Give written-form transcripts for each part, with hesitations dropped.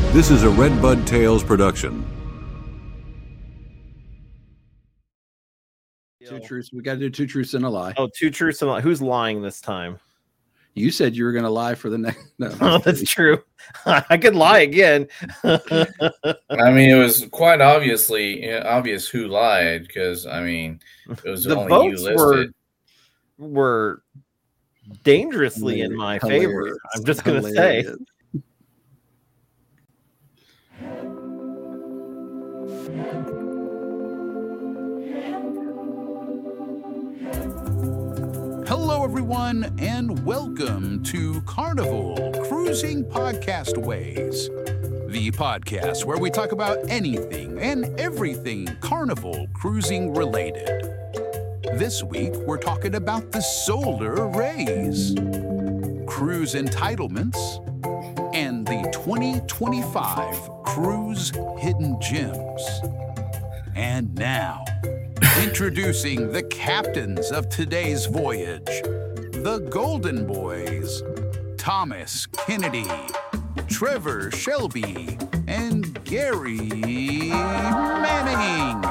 This is a Redbud Tales production. Two truths. We got to do two truths and a lie. Oh, two truths and a lie. Who's lying this time? You said you were going to lie for the next. No, Oh, that's true. I could lie again. I mean, it was quite obvious who lied because it was The only votes you listed. were dangerously in my favor. I'm just going to say. Hello, everyone, and welcome to Carnival Cruising Podcast Ways, the podcast where we talk about anything and everything Carnival cruising related. This week, we're talking about the solar rays, cruise entitlements, and the 2025 Cruise Hidden Gems. And now, introducing the captains of today's voyage, the Golden Boys, Thomas Kennedy, Trevor Shelby, and Gary Manning.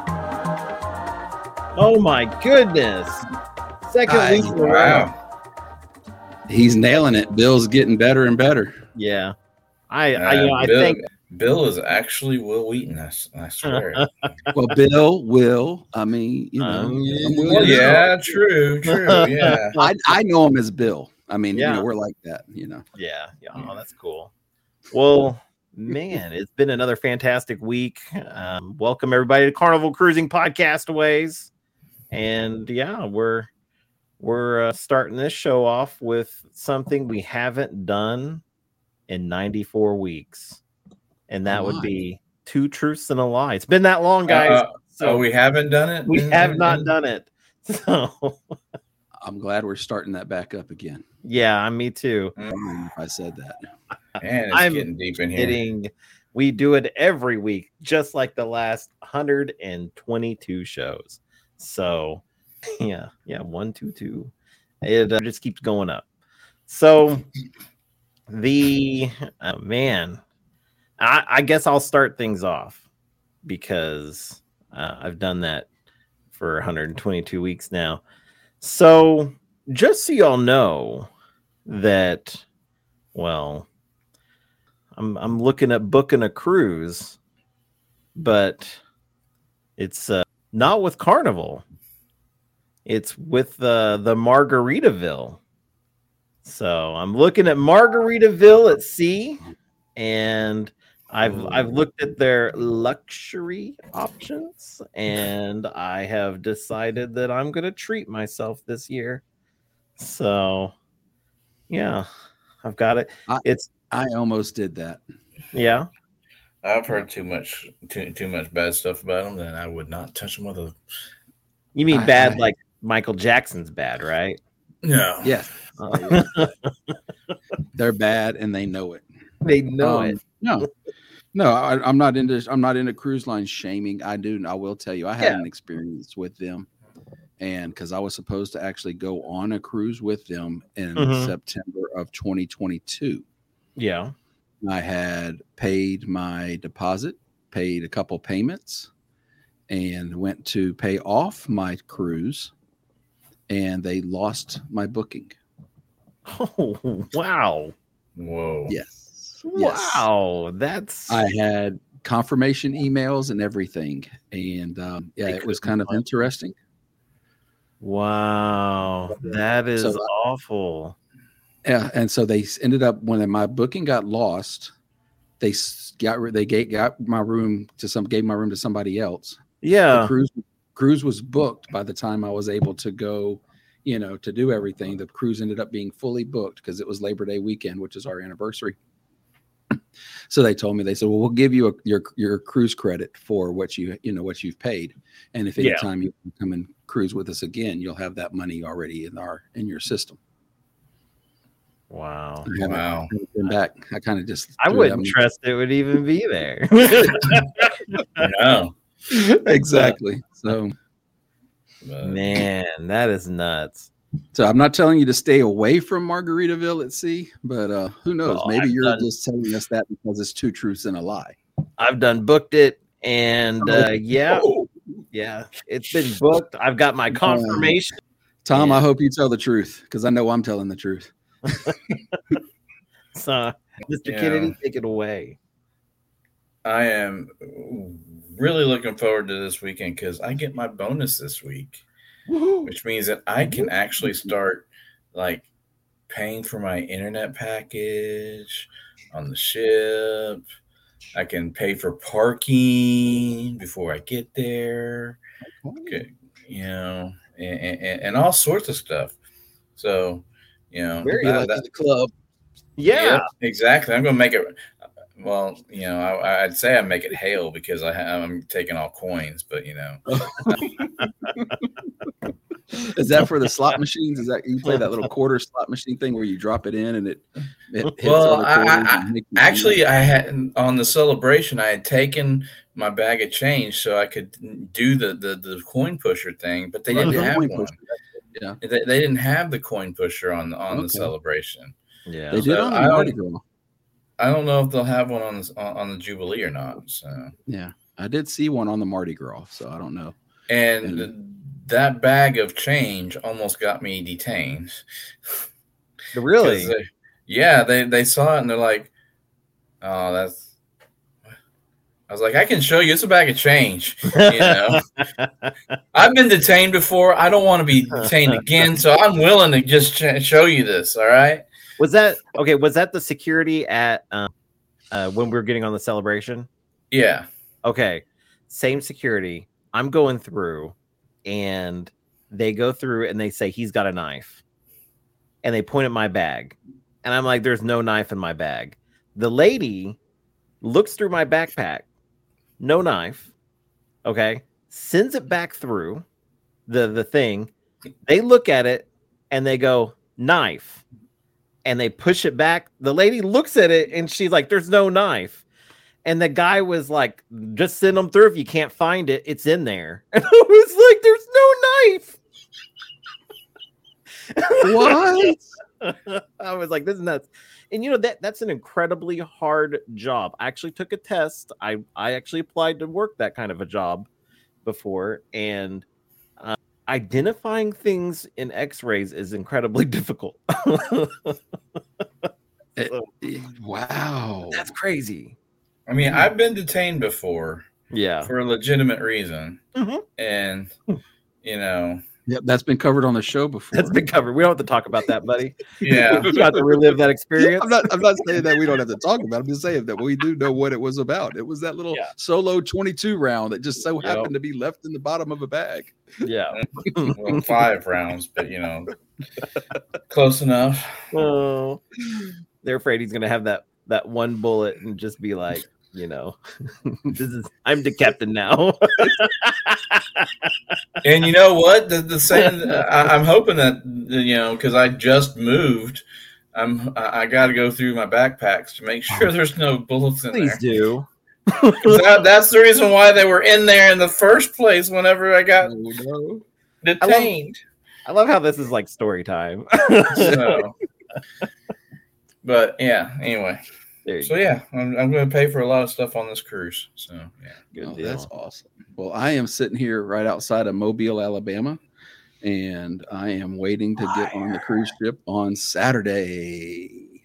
Oh my goodness. Second week in a row. Wow. He's nailing it. Bill's getting better and better. Yeah. I think Bill is actually Will Wheaton. I swear. Well, Bill will. I mean, Well, yeah, true. Yeah. I know him as Bill. I mean, Yeah. we're like that. Yeah. Oh, that's cool. Well, man, it's been another fantastic week. Welcome everybody to Carnival Cruising Podcast Ways. And yeah, we're starting this show off with something we haven't done in 94 weeks. And that would be two truths and a lie. It's been that long, guys. So we haven't done it? We have not done it. So I'm glad we're starting that back up again. yeah, me too. If I said that. Man, it's I'm getting deep in here. We do it every week, just like the last 122 shows. So yeah, 122. It just keeps going up. So I guess I'll start things off because I've done that for 122 weeks now. So just so y'all know that, well, I'm looking at booking a cruise, but it's not with Carnival. It's with the Margaritaville. So I'm looking at Margaritaville at sea, and I've looked at their luxury options, and I have decided that I'm going to treat myself this year. So yeah, I've got it. I almost did that. Yeah. I've heard too much bad stuff about them that I would not touch them with a. You mean bad like Michael Jackson's bad, right? No. Yes. Oh, yeah. They're bad and they know it. They know it. No, I'm not into cruise line shaming. I will tell you, I had an experience with them, and because I was supposed to actually go on a cruise with them in September of 2022. Yeah. I had paid my deposit, paid a couple payments, and went to pay off my cruise, and they lost my booking. Oh, wow. Whoa. Yes. Wow. I had confirmation emails and everything. And it was kind of interesting. Wow. That is awful. Yeah. And so they ended up, when my booking got lost, they gave my room to somebody else. Yeah. The cruise was booked by the time I was able to go, to do everything. The cruise ended up being fully booked because it was Labor Day weekend, which is our anniversary. So they told me, they said, well, we'll give you your cruise credit for what what you've paid. And if any time you come and cruise with us again, you'll have that money already in your system. Wow. I haven't been back. I kind of just, I wouldn't trust it would even be there. No. Exactly. So man, that is nuts. So I'm not telling you to stay away from Margaritaville at sea, but who knows? Well, Maybe I've you're done- just telling us that because it's two truths and a lie. I've done booked it, and yeah, Oh. it's been booked. I've got my confirmation. Tom, Yeah. I hope you tell the truth because I know I'm telling the truth. So, Mr. Yeah. Kennedy, take it away. I am really looking forward to this weekend because I get my bonus this week, which means that I can actually start like paying for my internet package on the ship. I can pay for parking before I get there. Okay, and all sorts of stuff. So, Very You like the club. Yeah. exactly. I'm going to make it. Well, I'd say I make it hail because I'm taking all coins, but Is that for the slot machines? Is that you play that little quarter slot machine thing where you drop it in and it hits Well, all the quarters and make you- actually, I had on the celebration, I had taken my bag of change so I could do the coin pusher thing, but they didn't have Coin one. pusher. Yeah. They didn't have the coin pusher on the Okay. celebration. Yeah. They did So on the I Mardi don't- Gras. I don't know if they'll have one on the Jubilee or not. So, Yeah, I did see one on the Mardi Gras, so I don't know. and that bag of change almost got me detained. Really? 'Cause they saw it and they're like, "Oh, that's." I was like, "I can show you. It's a bag of change." I've been detained before. I don't want to be detained again, so I'm willing to just show you this. All right. Was that okay? Was that the security at when we were getting on the celebration? Yeah. Okay, same security. I'm going through, and they go through and they say he's got a knife, and they point at my bag, and I'm like, "There's no knife in my bag." The lady looks through my backpack, no knife. Okay, sends it back through the thing. They look at it and they go, "Knife." And they push it back. The lady looks at it and she's like, "There's no knife." And the guy was like, "Just send them through. If you can't find it, it's in there." And I was like, "There's no knife." What? I was like, "This is nuts." And that's an incredibly hard job. I actually took a test. I actually applied to work that kind of a job before, and identifying things in X-rays is incredibly difficult. Wow, That's crazy. I mean, I've been detained before Yeah. for a legitimate reason, Mhm. and Yep, that's been covered on the show before. That's been covered. We don't have to talk about that, buddy. yeah. We got to relive that experience. I'm not saying that we don't have to talk about it. I'm just saying that we do know what it was about. It was that little Yeah. solo 22 round that just so Yep. happened to be left in the bottom of a bag. Yeah. Well, 5 rounds, but close enough. Oh, they're afraid he's gonna have that one bullet and just be like, I'm the captain now. And you know what? The same. I'm hoping that because I just moved, I got to go through my backpacks to make sure there's no bullets in Please there. do. 'Cause that's the reason why they were in there in the first place. Whenever I got detained. I love how this is like story time. So, but yeah. Anyway. There you So yeah, I'm going to pay for a lot of stuff on this cruise. So yeah. Good Oh, deal. that's awesome. Well, I am sitting here right outside of Mobile, Alabama, and I am waiting to get on the cruise ship on Saturday.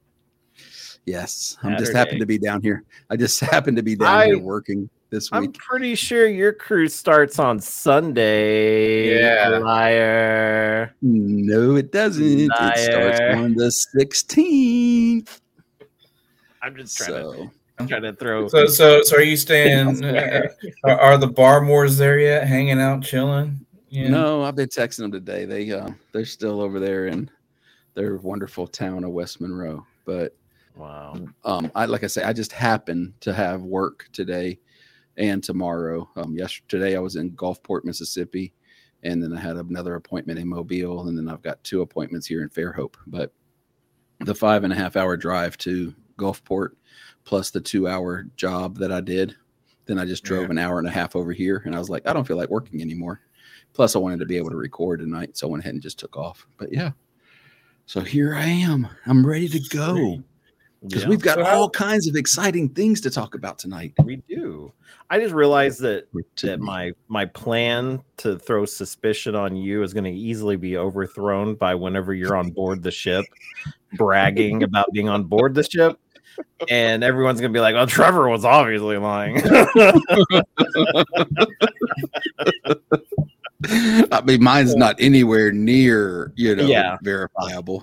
Yes, I'm just Saturday. happened to be down here. I just happened to be down here working this I'm week. pretty sure your cruise starts on Sunday. Yeah. Liar. No, it doesn't. It starts Liar. on the 16th. I'm just So trying to throw. So are you staying? Are the Barmores there yet? Hanging out, chilling? Yeah. no, I've been texting them today. They're still over there in their wonderful town of West Monroe. But Wow. like I say, I just happen to have work today and tomorrow. Yesterday I was in Gulfport, Mississippi, and then I had another appointment in Mobile, and then I've got 2 appointments here in Fairhope. But the 5.5 hour drive to Gulfport plus the 2 hour job that I did, then I just drove an hour and a half over here, and I was like, I don't feel like working anymore Plus, I wanted to be able to record tonight, so I went ahead and just took off. But yeah, so here I am. I'm ready to go because we've got all kinds of exciting things to talk about tonight. We do. I just realized that my plan to throw suspicion on you is going to easily be overthrown by whenever you're on board the ship, bragging about being on board the ship, and everyone's going to be like, "Oh, Trevor was obviously lying." I mean, mine's not anywhere near, verifiable.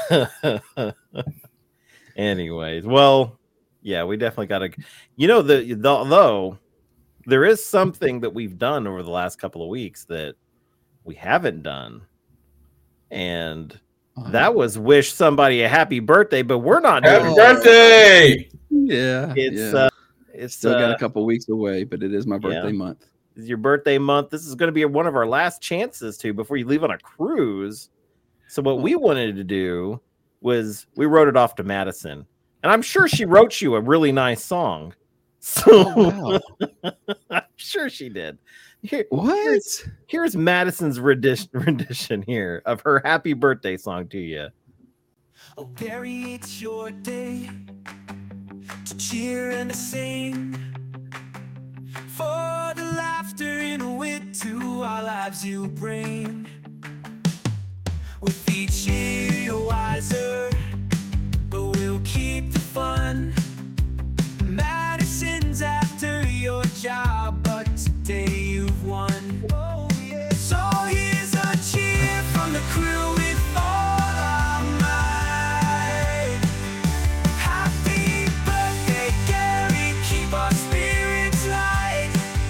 Anyways, well, yeah, we definitely got to, though there is something that we've done over the last couple of weeks that we haven't done. And that was wish somebody a happy birthday, but we're not doing Happy birthday. Yeah. It's still got a couple weeks away, but it is my birthday month. It's your birthday month. This is going to be one of our last chances before you leave on a cruise. So what we wanted to do was we wrote it off to Madison, and I'm sure she wrote you a really nice song. So I'm sure she did. Here's Madison's rendition here of her happy birthday song to you. Oh, Barry, it's your day to cheer and to sing, for the laughter and wit to our lives you bring. With each year you're wiser, but we'll keep the fun. Madison's after your job, but today you've won. Oh, yeah. So here's a cheer from the crew with all our might. Happy birthday, Gary, keep our spirits light.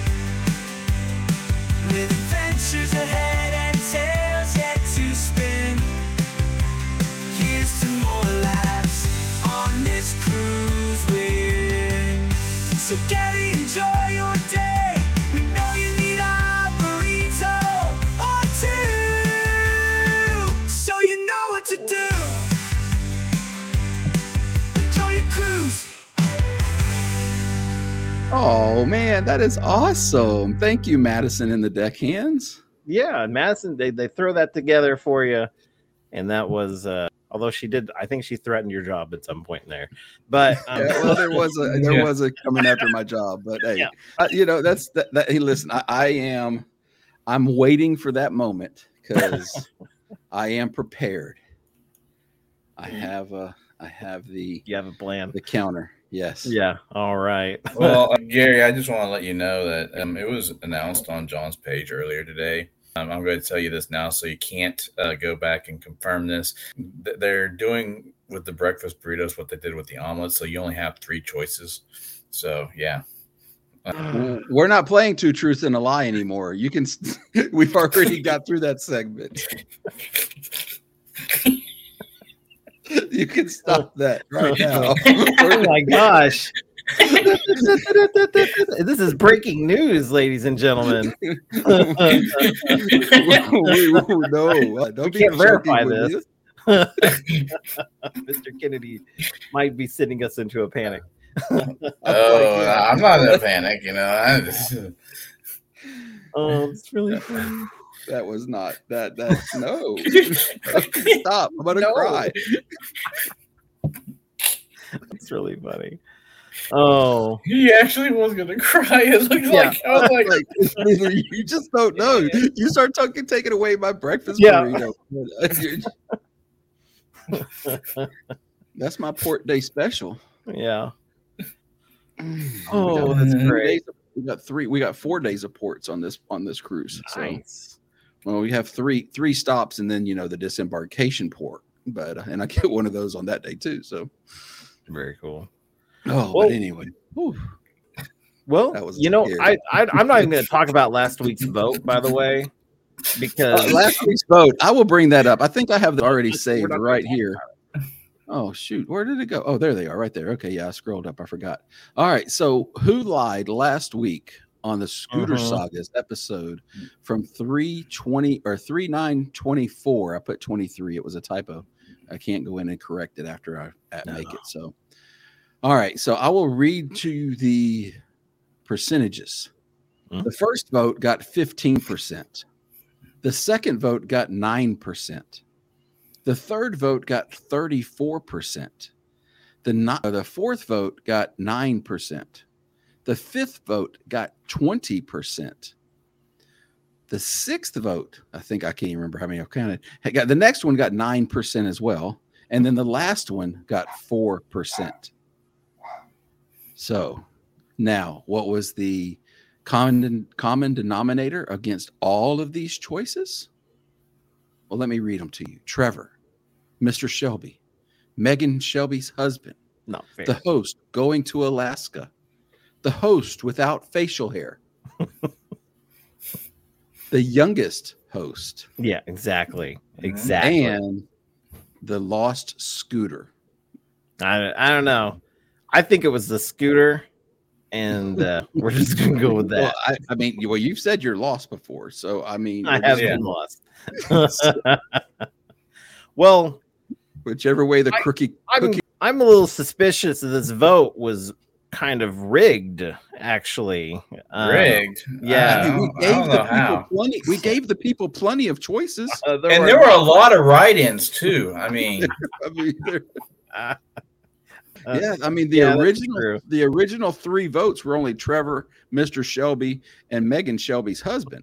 With adventures ahead and tales yet to spin, here's to more laughs on this cruise we're in. So Gary, enjoy your day. We know you need a burrito or two, so you know what to do. Enjoy your cruise. Oh man, that is awesome! Thank you, Madison and the Deckhands. Yeah, and Madison, they throw that together for you, and that was although I think she threatened your job at some point in there, but there was a coming after my job, but hey, that's that. Hey, listen, I'm waiting for that moment because I am prepared. I have you have a plan, the counter. Yes. Yeah. All right. Well, Gary, I just want to let you know that it was announced on John's page earlier today. I'm going to tell you this now, so you can't go back and confirm this. They're doing with the breakfast burritos what they did with the omelets, so you only have 3 choices. So, yeah. We're not playing 2 truths and a lie anymore. You can. We've already got through that segment. You can stop that right now. Oh my gosh. This is breaking news, ladies and gentlemen. No, don't can't verify this. Mr. Kennedy might be sending us into a panic. I'm not in a panic, Oh, it's really funny. That was not that. No. Stop. I'm going to cry. That's really funny. Oh, he actually was going to cry. It looked like I was like, you just don't know. You start taking away my breakfast burrito. That's my port day special. Yeah. Oh, that's great. We got 4 days of ports on this cruise. Nice. So, well, we have three stops and then the disembarkation port. But and I get one of those on that day too. So very cool. Oh, well, but anyway. Whew. Well, I'm not even going to talk about last week's vote, by the way, because last week's vote, I will bring that up. I think I have it already saved right here. Oh, shoot. Where did it go? Oh, there they are right there. Okay. Yeah. I scrolled up. I forgot. All right. So who lied last week on the Scooter Sagas episode from 3/20 or 3/9/24? I put 23. It was a typo. I can't go in and correct it after I make it. So, all right. So I will read to you the percentages. The first vote got 15%. The second vote got 9%. The third vote got 34%. The fourth vote got 9%. The fifth vote got 20%. The sixth vote, I think I can't even remember how many I've counted. The next one got 9% as well. And then the last one got 4%. So now, what was the common denominator against all of these choices? Well, let me read them to you. Trevor, Mr. Shelby, Megan Shelby's husband, Not fair. the host going to Alaska, the host without facial hair, the youngest host, Yeah, exactly. Exactly. and the lost scooter. I don't know. I think it was the scooter, and we're just gonna go with Well, that. I mean, well, you've said you're lost before, so I mean, I we're have just- been lost. Well, whichever way the cookie. I'm a little suspicious that this vote was kind of rigged, actually. Rigged. yeah. I mean, we I gave don't the know people how. plenty. We gave the people plenty of choices. And there were a lot of write-ins too. I mean, I mean, Uh, yeah, I mean yeah, that's true. the original three votes were only Trevor, Mr. Shelby, and Megan Shelby's husband.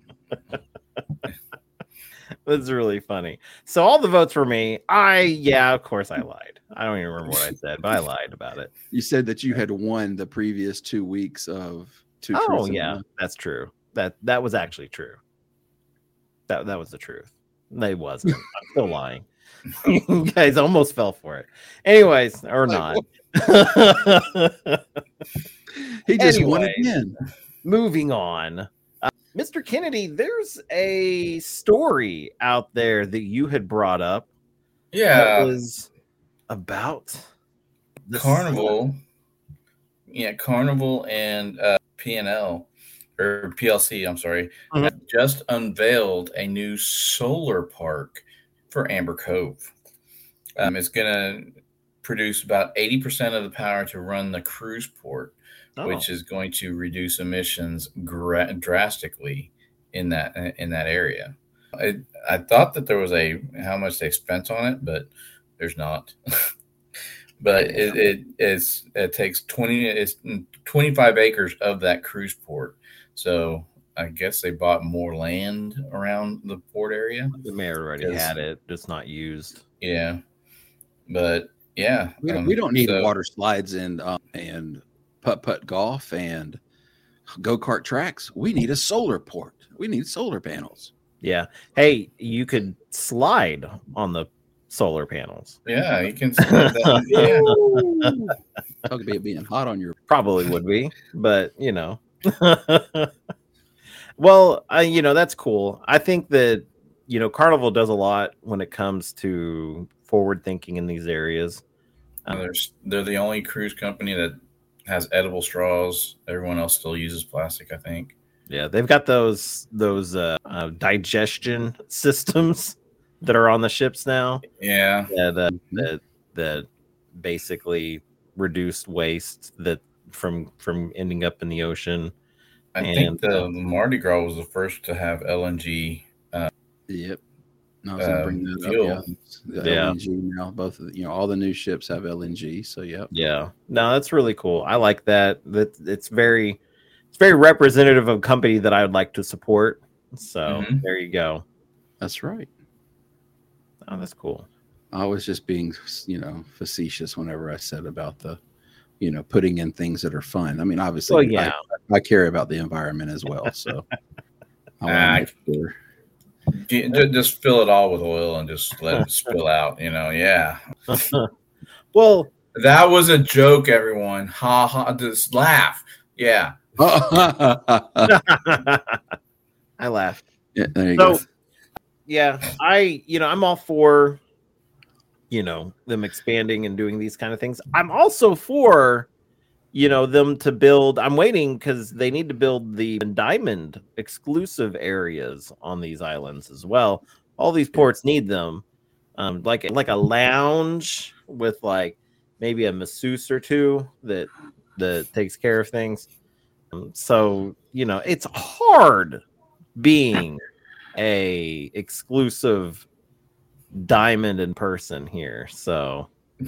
That's really funny. So all the votes were me. Of course I lied. I don't even remember what I said, but I lied about it. You said that you had won the previous 2 weeks of Two Oh Truths and yeah, One. that's true. That was actually true. That was the truth. They wasn't. I'm still lying. You guys almost fell for it. Anyways, or not. He just won Anyways. again. Moving on. Mr. Kennedy, there's a story out there that you had brought up that yeah, was about the Carnival. Yeah, Carnival and P&L or PLC, I'm sorry, Mhm. have just unveiled a new solar park for Amber Cove. It's going to produce about 80% of the power to run the cruise port, Oh, which is going to reduce emissions drastically in that area. I thought that there was how much they spent on it, but there's not. But it takes 25 acres of that cruise port. So I guess they bought more land around the port area. the mayor already Yes. had it, just not used. Yeah, but yeah, We don't need so- water slides and putt golf and go kart tracks. We need a solar port. We need solar panels. Yeah. Hey, you could slide on the solar panels. Yeah, you can. Yeah. Talk about it being hot on your. Probably would be, but well, that's cool. I think that Carnival does a lot when it comes to forward thinking in these areas. They're the only cruise company that has edible straws. Everyone else still uses plastic, I think. Yeah, they've got those digestion systems that are on the ships now Yeah, that basically reduce waste that from ending up in the ocean. I And, think the Mardi Gras was the first to have LNG. Yep. No, I was gonna bring that fuel. up. Yeah. Yeah. LNG now. Both of all the new ships have LNG. So yep. Yeah, no, that's really cool. I like that. It's very representative of a company that I would like to support. So Mhm. there you go. That's right. Oh, that's cool. I was just being, facetious whenever I said about the, putting in things that are fun. I mean, obviously, Well, yeah. I care about the environment as well. So I Ah, wanna make sure. Just fill it all with oil and just let it spill out. Yeah. Well, That was a joke, everyone. Ha ha. Just laugh. Yeah. I laughed. Yeah, there you So, go. yeah, I'm all for, them expanding and doing these kind of things. I'm also for, them to build. I'm waiting because they need to build the diamond exclusive areas on these islands as well. All these ports need them, like a lounge with like maybe a masseuse or two that takes care of things. So it's hard being a exclusive diamond in person here. So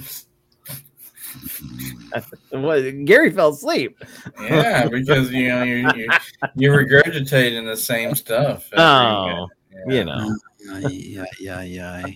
Gary fell asleep. Yeah, because you're regurgitating the same stuff. Oh, Yeah. Yeah.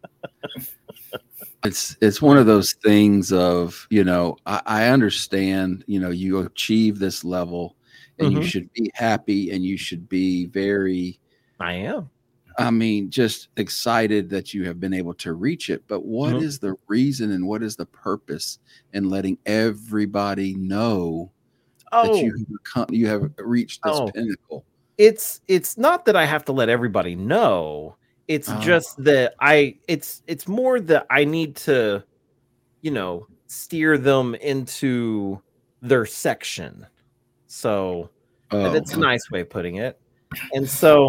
It's one of those things of, I understand, you achieve this level and you should be happy and you should be very, I am. just excited that you have been able to reach it. But what is the reason and what is the purpose in letting everybody know that you have reached this pinnacle? It's not that I have to let everybody know. It's just that it's more that I need to, steer them into their section. So that's a nice way of putting it. And so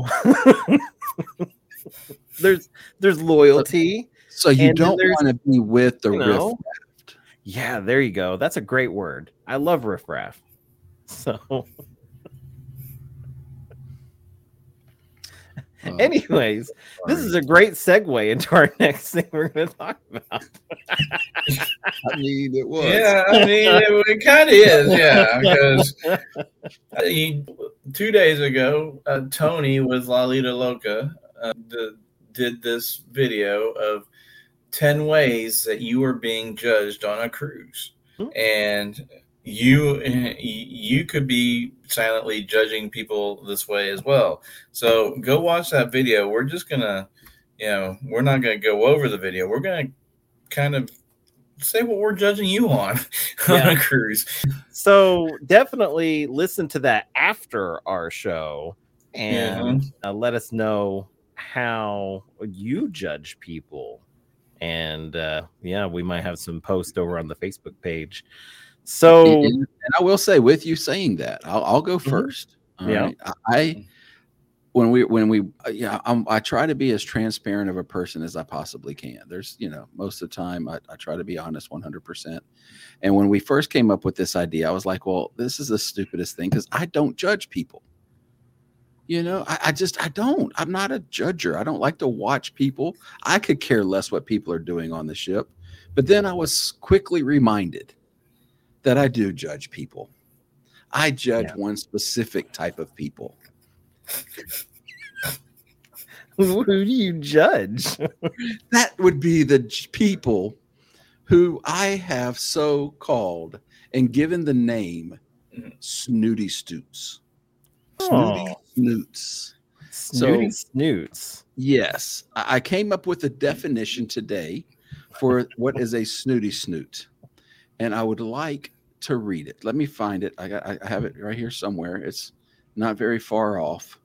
there's loyalty. So you don't want to be with the riffraff. Yeah, there you go. That's a great word. I love riffraff. So anyways, this is a great segue into our next thing we're going to talk about. It was. Yeah, it kind of is. Yeah, because 2 days ago, Tony with Lalita Loca did this video of 10 ways that you are being judged on a cruise, and you could be silently judging people this way as well. So go watch that video. We're just gonna, we're not gonna go over the video. We're gonna kind of say what we're judging you on a cruise. So definitely listen to that after our show and let us know how you judge people. And we might have some posts over on the Facebook page. So, and I will say, with you saying that, I'll go first. Right? I try to be as transparent of a person as I possibly can. There's, most of the time I try to be honest 100%. And when we first came up with this idea, I was like, well, this is the stupidest thing because I don't judge people. I don't. I'm not a judger. I don't like to watch people. I could care less what people are doing on the ship. But then I was quickly reminded that I do judge people. I judge one specific type of people. Who do you judge? That would be the people who I have so called and given the name Snooty Stoots. Snooty Snoots. Snooty Snoots. Yes. I came up with a definition today for what is a snooty snoot. And I would like to read it. Let me find it. I have it right here somewhere. It's not very far off.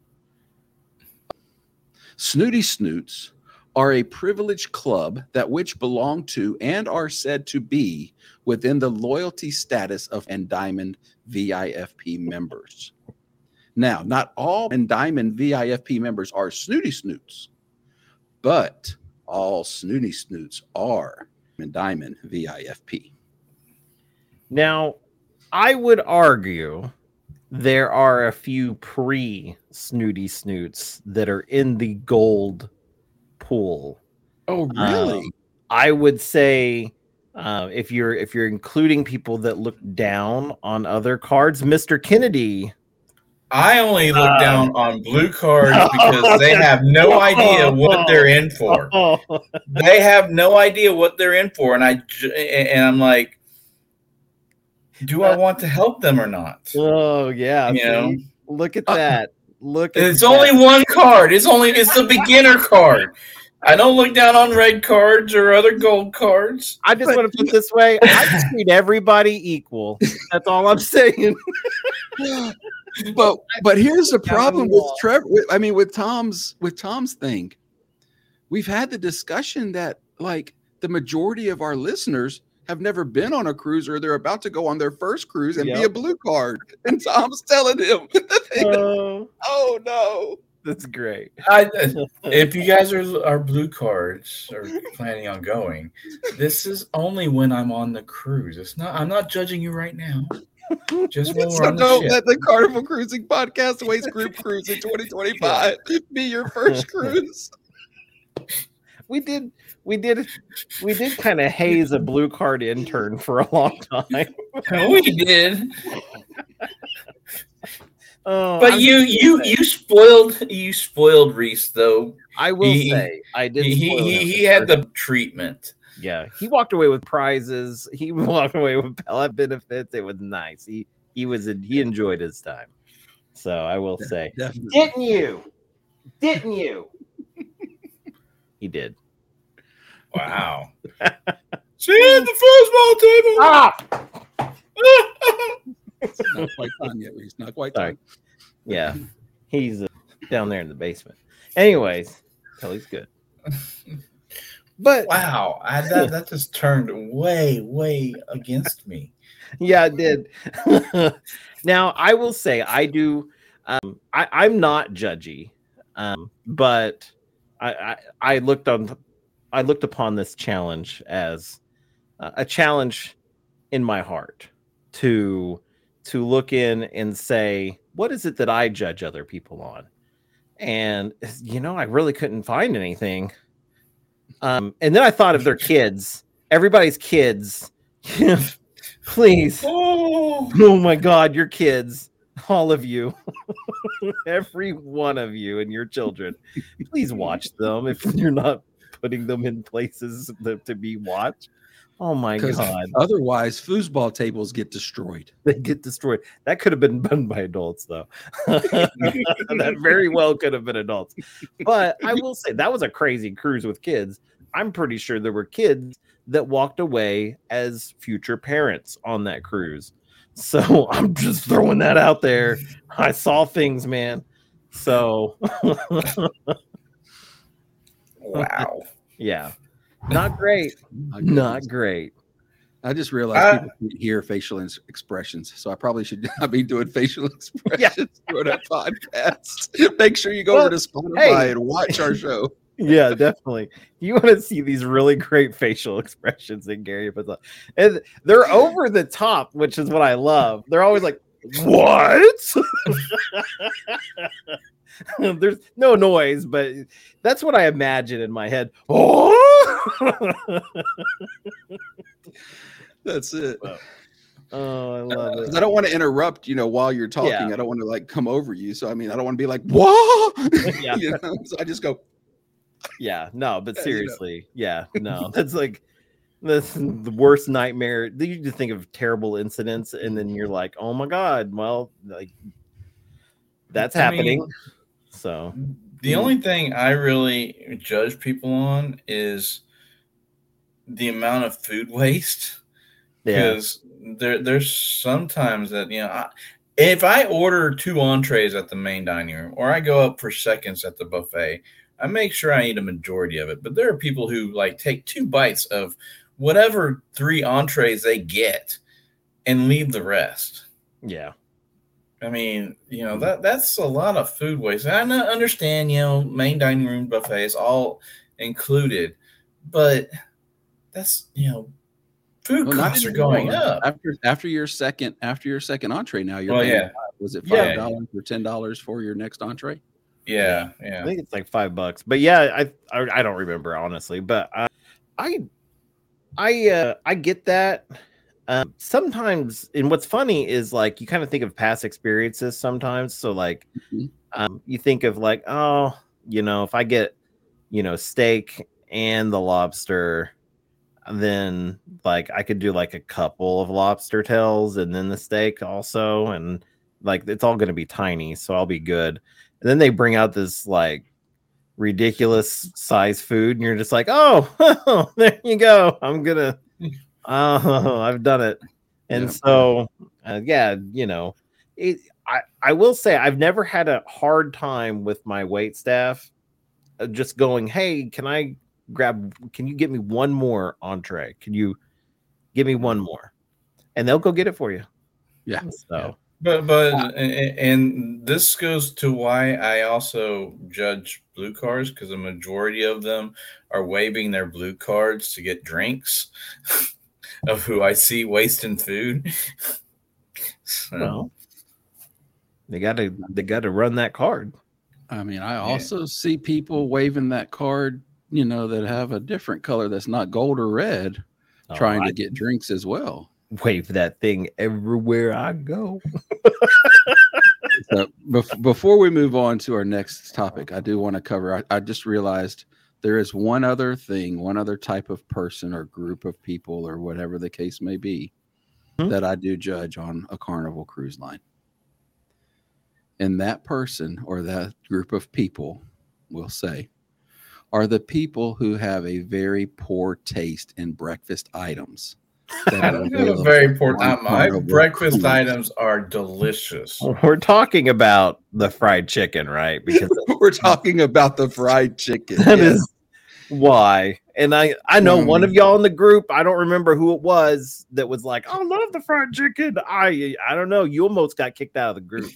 Snooty snoots are a privileged club that which belong to and are said to be within the loyalty status of Endiamond VIFP members. Now, not all Endiamond VIFP members are snooty snoots, but all snooty snoots are Endiamond VIFP. Now, I would argue there are a few pre-snooty snoots that are in the gold pool. Oh, really? I would say if you're including people that look down on other cards, Mr. Kennedy. I only look down on blue cards because they have no idea what they're in for. They have no idea what they're in for, and I'm like, do I want to help them or not? Oh yeah, look at that. It's only one card. It's the beginner card. I don't look down on red cards or other gold cards. I just want to put it this way: I just treat everybody equal. That's all I'm saying. But here's the problem with Trevor. With Tom's thing. We've had the discussion that like the majority of our listeners have never been on a cruise or they're about to go on their first cruise and be a blue card. And Tom's telling him, oh no. That's great. If you guys are blue cards or planning on going, this is only when I'm on the cruise. I'm not judging you right now. Just won't So run the don't ship. let the Carnival Cruising Podcast Ways Group Cruise in 2025 be your first cruise. We did kind of haze a blue card intern for a long time. We did. Oh, But I'm you spoiled Reese though. I will he- say I did. He spoil him he had the treatment. Yeah, he walked away with prizes. He walked away with pellet benefits. It was nice. He enjoyed his time. So I will say, Definitely. didn't you? Didn't you? He did. Wow. See at the foosball table. It's not quite time yet, Reese. Not quite Sorry. time. Yeah, he's down there in the basement. Anyways, Kelly's good. But Wow, that just turned way against me. yeah, it did. Now I will say I do. I'm not judgy, but I looked upon this challenge as a challenge in my heart to look in and say, what is it that I judge other people on? And I really couldn't find anything. And then I thought of their kids, everybody's kids. Please. Oh my God, your kids, all of you, every one of you and your children, please watch them if you're not putting them in places to be watched. Oh my 'Cause God. Otherwise, foosball tables get destroyed. They get destroyed. That could have been done by adults, though. That very well could have been adults. But I will say that was a crazy cruise with kids. I'm pretty sure there were kids that walked away as future parents on that cruise. So I'm just throwing that out there. I saw things, man. So Wow. yeah, not great. Not great. I just realized people can't hear facial expressions, so I probably should not be doing facial expressions for that podcast. Make sure you go over to Spotify and watch our show. Yeah, definitely. You want to see these really great facial expressions that Gary puts on. And they're over the top, which is what I love. They're always like, what? There's no noise, but that's what I imagine in my head. Oh, That's it. oh I love it. 'Cause I don't want to interrupt, while you're talking. Yeah. I don't want to come over you. So I don't want to be like, what? Yeah. So I just go, Yeah, no, but Yeah, seriously, yeah, no, that's the worst nightmare. You just think of terrible incidents, and then you're like, oh my God, well, like that's happening. So The only thing I really judge people on is the amount of food waste. yeah, Because there's sometimes that if I order 2 entrees at the main dining room or I go up for seconds at the buffet, I make sure I eat a majority of it. But there are people who take 2 bites of whatever 3 entrees they get and leave the rest. yeah, I mean, that's a lot of food waste. And I understand, main dining room buffet is all included, but that's food well, not costs are anymore. going up. After your second entree. Now you're Well, paying, yeah. was it Yeah. $5 or $10 for your next entree? Yeah. I think it's like $5, but yeah, I don't remember honestly, but I get that. Sometimes, and what's funny is you kind of think of past experiences sometimes. So you think of if I get steak and the lobster, then I could do a couple of lobster tails and then the steak also, and it's all going to be tiny, so I'll be good. And then they bring out this ridiculous size food, and you're just like, oh, there you go. I've done it. And so, I will say I've never had a hard time with my wait staff just going, hey, can you get me one more entree? Can you give me one more? And they'll go get it for you. Yeah. So, But and this goes to why I also judge blue cards, because the majority of them are waving their blue cards to get drinks of who I see wasting food. So, Well, they got to run that card. I mean, I also see people waving that card, that have a different color that's not gold or red, trying to get drinks as well. Wave that thing everywhere I go. So before we move on to our next topic, I do want to cover. I just realized there is one other type of person or group of people or whatever the case may be that I do judge on a Carnival cruise line. And that person or that group of people, we'll say, are the people who have a very poor taste in breakfast items. Very poor. My breakfast items are delicious. We're talking about the fried chicken, right? Because we're talking about the fried chicken. That is why. And I know one of y'all in the group, I don't remember who it was, that was like, I love the fried chicken. I don't know. You almost got kicked out of the group.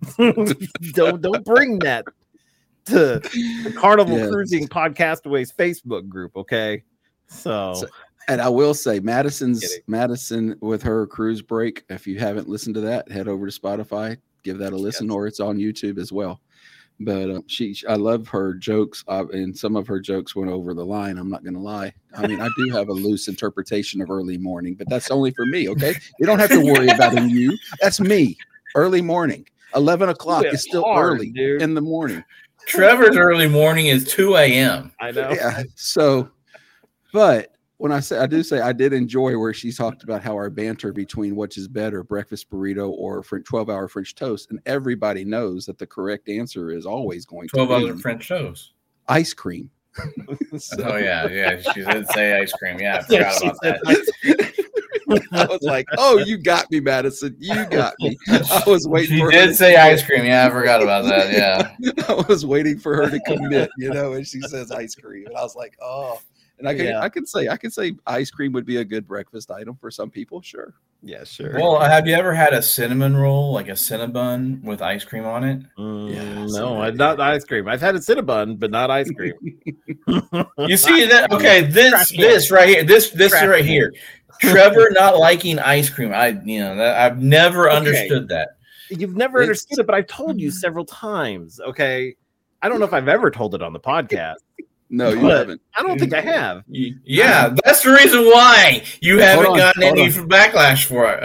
don't bring that to the Carnival Cruising Podcastaways Facebook group, okay? So and I will say, Madison with her cruise break. If you haven't listened to that, head over to Spotify, give that a listen, or it's on YouTube as well. But I love her jokes, and some of her jokes went over the line. I'm not going to lie. I mean, I do have a loose interpretation of early morning, but that's only for me. Okay, you don't have to worry about you. That's me. Early morning, 11 o'clock is still early in the morning. Trevor's early morning is 2 a.m. I know. Yeah. So, but when I do I did enjoy where she talked about how our banter between which is better, breakfast burrito or 12-hour French toast, and everybody knows that the correct answer is always going to be 12-hour French toast, ice cream. Oh yeah, she did say ice cream. Yeah, I forgot about that. I was like, "Oh, you got me, Madison. You got me." I was waiting. She did say ice cream. Yeah, I forgot about that. Yeah, I was waiting for her to commit, and she says ice cream, and I was like, "Oh." And I can say ice cream would be a good breakfast item for some people. Sure. Yeah, sure. Well, have you ever had a cinnamon roll, like a Cinnabon with ice cream on it? No, not ice cream. I've had a Cinnabon, but not ice cream. You see that? Okay, this right here, this right here. Trevor not liking ice cream. I've never understood that. You've never understood it, but I've told you several times. Okay, I don't know if I've ever told it on the podcast. No, you haven't. I don't think I have. Yeah, that's the reason why you haven't gotten any backlash for it.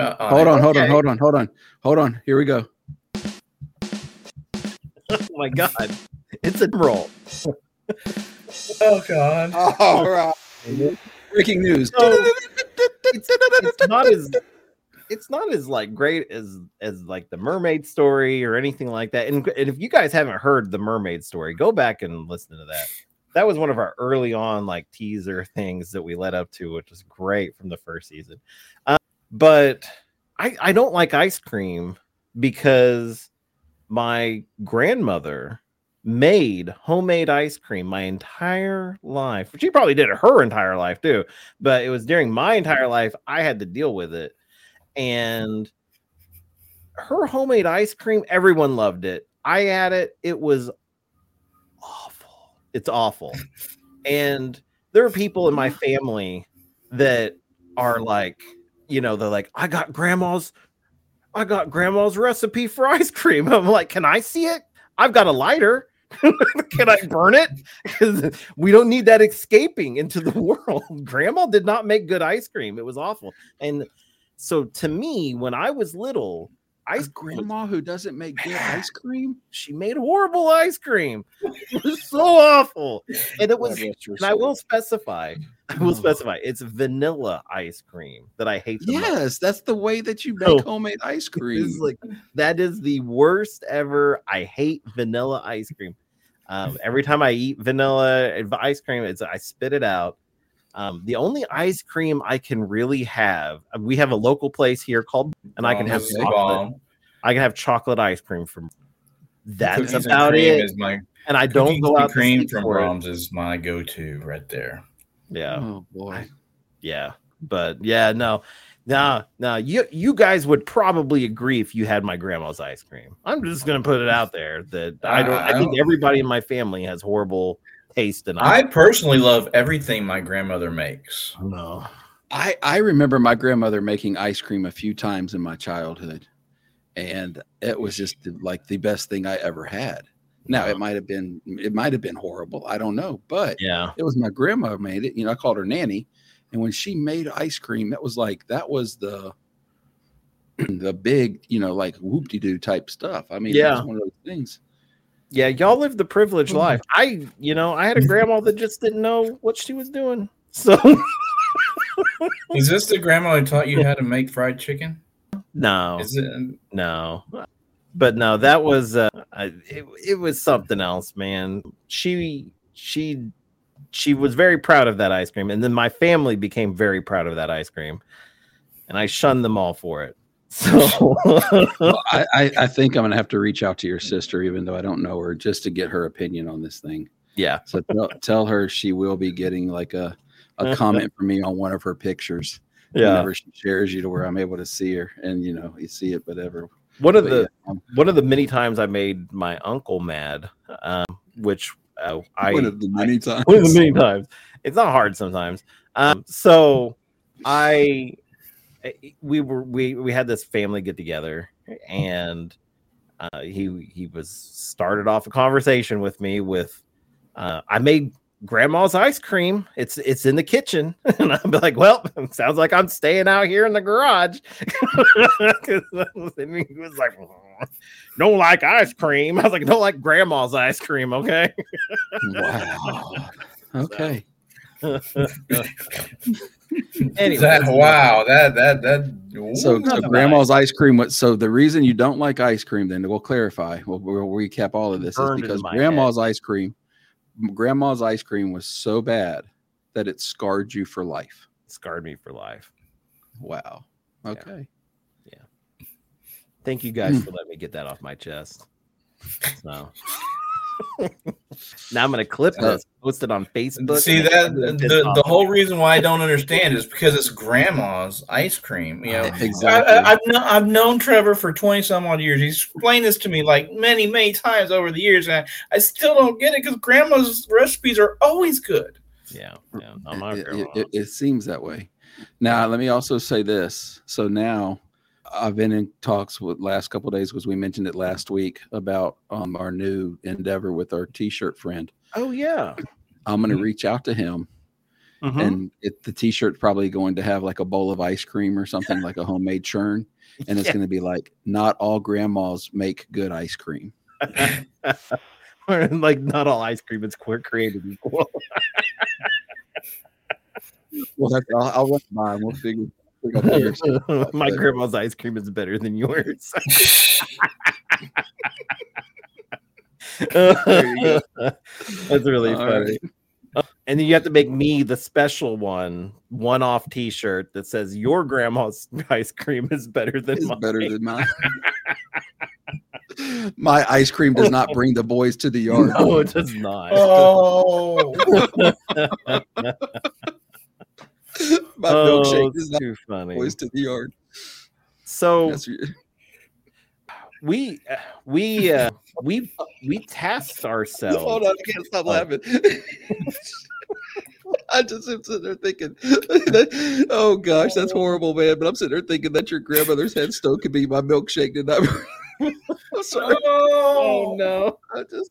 Hold on. Here we go. Oh my God, it's a roll. Oh God! All right. Breaking news. So, it's not as like great as like the mermaid story or anything like that. And if you guys haven't heard the mermaid story, go back and listen to that. That was one of our early on like teaser things that we led up to, which was great from the first season. But I don't like ice cream because my grandmother made homemade ice cream my entire life. She probably did it her entire life too, but it was during my entire life I had to deal with it. And her homemade ice cream, everyone loved it. I had it. It was awful. It's awful. And there are people in my family that are like, they're like, I got grandma's recipe for ice cream. I'm like, can I see it? I've got a lighter. Can I burn it? Because we don't need that escaping into the world. Grandma did not make good ice cream. It was awful. And so to me, when I was little, grandma who doesn't make good ice cream, she made horrible ice cream. It was so awful. And it was, and I will specify, it's vanilla ice cream that I hate. Yes, that's the way that you make homemade ice cream. That is the worst ever. I hate vanilla ice cream. Every time I eat vanilla ice cream, I spit it out. The only ice cream I can really have, we have a local place here called, and I can have chocolate. I can have chocolate ice cream from. That's about it. And I don't go out. Cream from Brahms is my go-to right there. Yeah. Oh boy. Yeah. But yeah, no. You guys would probably agree if you had my grandma's ice cream. I'm just gonna put it out there that I think everybody in my family has horrible taste in ice cream. I personally love everything my grandmother makes. No. I remember my grandmother making ice cream a few times in my childhood, and it was just like the best thing I ever had. Now it might have been horrible. I don't know, but Yeah. it was my grandma made it. You know, I called her Nanny, and when she made ice cream, that was the big, you know, like whoop-de-doo type stuff. I mean, it was one of those things. Yeah, y'all live the privileged life. I had a grandma that just didn't know what she was doing. So Is this the grandma who taught you how to make fried chicken? no, Is it? no, but no, that was it was something else, man. She was very proud of that ice cream, and then my family became very proud of that ice cream, and I shunned them all for it. So Well, I think I'm gonna have to reach out to your sister, even though I don't know her, just to get her opinion on this thing. yeah, So tell her she will be getting like a comment from me on one of her pictures whenever she shares you, to where I'm able to see her and you see it, whatever. One of But the many times I made my uncle mad, which one of the many times. one of the many times. It's not hard sometimes. So we had this family get together, and he was started off a conversation with me with I made grandma's ice cream. It's in the kitchen, and I'd be like, well, it sounds like I'm staying out here in the garage. And he was like, don't like ice cream. I was like, don't like grandma's ice cream, okay? Wow. Okay. Anyway, So Not grandma's ice cream. So the reason you don't like ice cream, then we'll clarify. We'll recap all of this, is Burned because into my grandma's ice cream was so bad that it scarred you for life. scarred me for life. Wow. Okay. Thank you guys for letting me get that off my chest. So now I'm gonna clip this, post it on Facebook. See that the whole reason why I don't understand is because it's grandma's ice cream. You know, Exactly. I've known Trevor for 20 some odd years. He's explained this to me like many times over the years, and I still don't get it because grandma's recipes are always good. Yeah, not my grandma. It seems that way. Now, let me also say this. So now I've been in talks with last couple of days, because we mentioned it last week, about our new endeavor with our t-shirt friend. Oh yeah. I'm going to reach out to him, and the t-shirt's probably going to have like a bowl of ice cream or something, like a homemade churn. And it's going to be like, not all grandmas make good ice cream. Like, not all ice cream is created equal. Well, I'll run mine. We'll figure out yours. My grandma's ice cream is better than yours. That's really All funny. right. And then you have to make me the special one-off T-shirt that says your grandma's ice cream is better than It's mine. better than mine. My ice cream does not bring the boys to the yard. No, it does not. Oh, My milkshake it's does not too bring the funny. boys to the yard. So That's- we tasked ourselves. Hold on, I can't stop laughing. I just am sitting there thinking, oh gosh, that's horrible, man. But I'm sitting there thinking that your grandmother's headstone could be my milkshake. Did not. I'm sorry. Oh no. I just.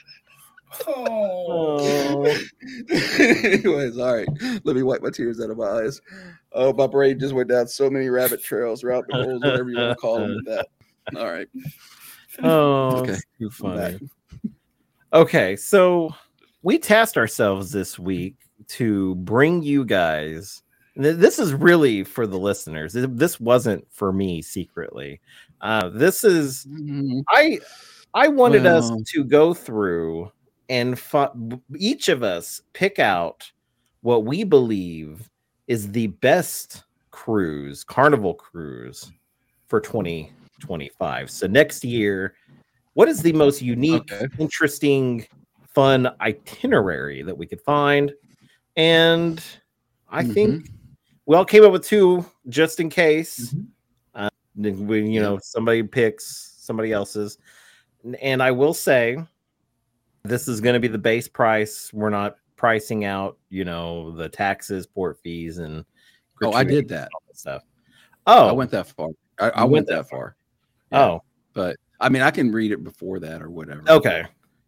Oh. Anyways, all right. Let me wipe my tears out of my eyes. Oh, my brain just went down so many rabbit trails, rabbit holes, whatever you want to call them with that. All right. Oh, Okay. too I'm back. funny. Okay, so we tasked ourselves this week to bring you guys. This is really for the listeners. This wasn't for me secretly. This is I wanted us to go through and each of us pick out what we believe is the best cruise, Carnival cruise for 2025. So next year, what is the most unique, interesting, fun itinerary that we could find? And I think we all came up with two just in case. When somebody picks somebody else's. And I will say, this is going to be the base price. We're not pricing out, the taxes, port fees, and for Oh, I 280 did that. all that stuff. Oh, I went that far. I You went that far. Yeah. oh, But I mean, I can read it before that or whatever. okay,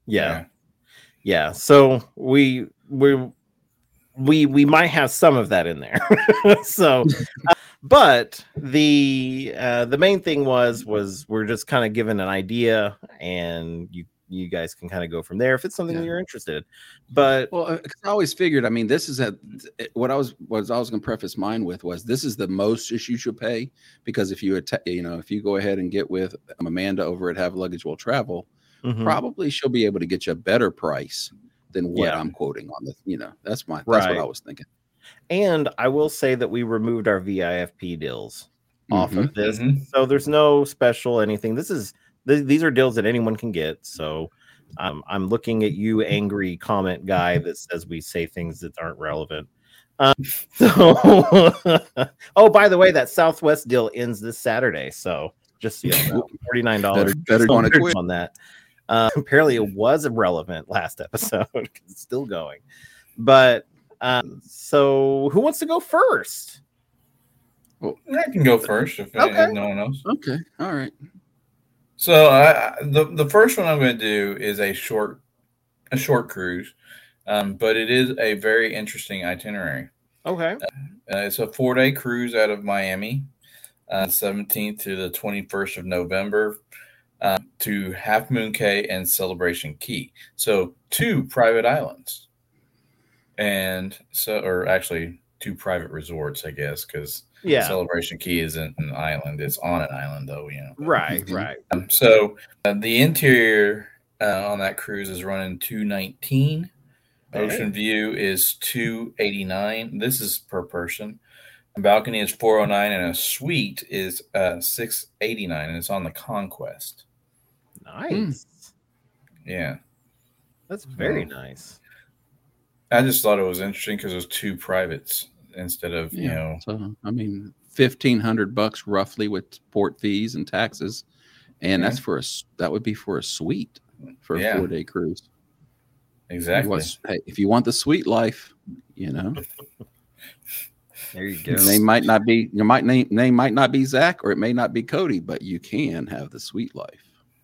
yeah. So we might have some of that in there. So, but the main thing was we're just kind of given an idea, and you guys can kind of go from there if it's something that you're interested in. But Well, 'cause I always figured. I mean, this is what I was going to preface mine with was this is the most you should pay, because if you if you go ahead and get with Amanda over at Have Luggage Will Travel, mhm, probably she'll be able to get you a better price than what Yeah. I'm quoting on the. That's what Right. I was thinking. and I will say that we removed our VIFP deals off Mhm. of this, Mhm. so there's no special anything. These are deals that anyone can get. So I'm looking at you, angry comment guy that says we say things that aren't relevant. So, oh, by the way, that Southwest deal ends this Saturday. So just so you know, $49 Better wanna quit. on that. Apparently, it was irrelevant last episode. 'Cause it's still going. But so who wants to go first? I can go first if Okay. no one else. Okay. All right. So the first one I'm going to do is a short cruise, but it is a very interesting itinerary. Okay. It's a 4-day cruise out of Miami, 17th to the 21st of November, to Half Moon Cay and Celebration Key. So 2 private islands, and or actually 2 private resorts, I guess, because Yeah. Celebration Key isn't an island; it's on an island, though. Right. Mhm. Right. So the interior on that cruise is running $219. Ocean view is $289. This is per person. A balcony is $409, and a suite is $689, and it's on the Conquest. Nice. Yeah, That's very nice. I just thought it was interesting because it was 2 privates instead of So I mean, $1,500 roughly with port fees and taxes, and Yeah. that would be for a suite for a Yeah. 4-day cruise. exactly. Hey, if you want the sweet life, There you your go. name might not be name might not be Zach, or it may not be Cody, but you can have the sweet life.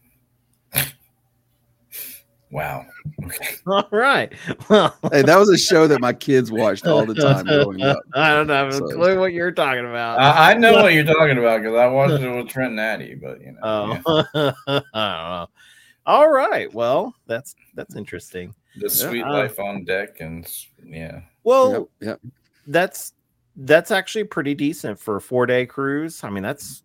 Wow. Okay. All right. Well, Hey, that was a show that my kids watched all the time growing up. I don't have a So- clue what you're talking about. I know what you're talking about because I watched it with Trent Natty, but yeah. I don't know. All right. Well, that's interesting. The sweet life on deck, and yeah. Well, Yep. that's actually pretty decent for a 4-day cruise. I mean, that's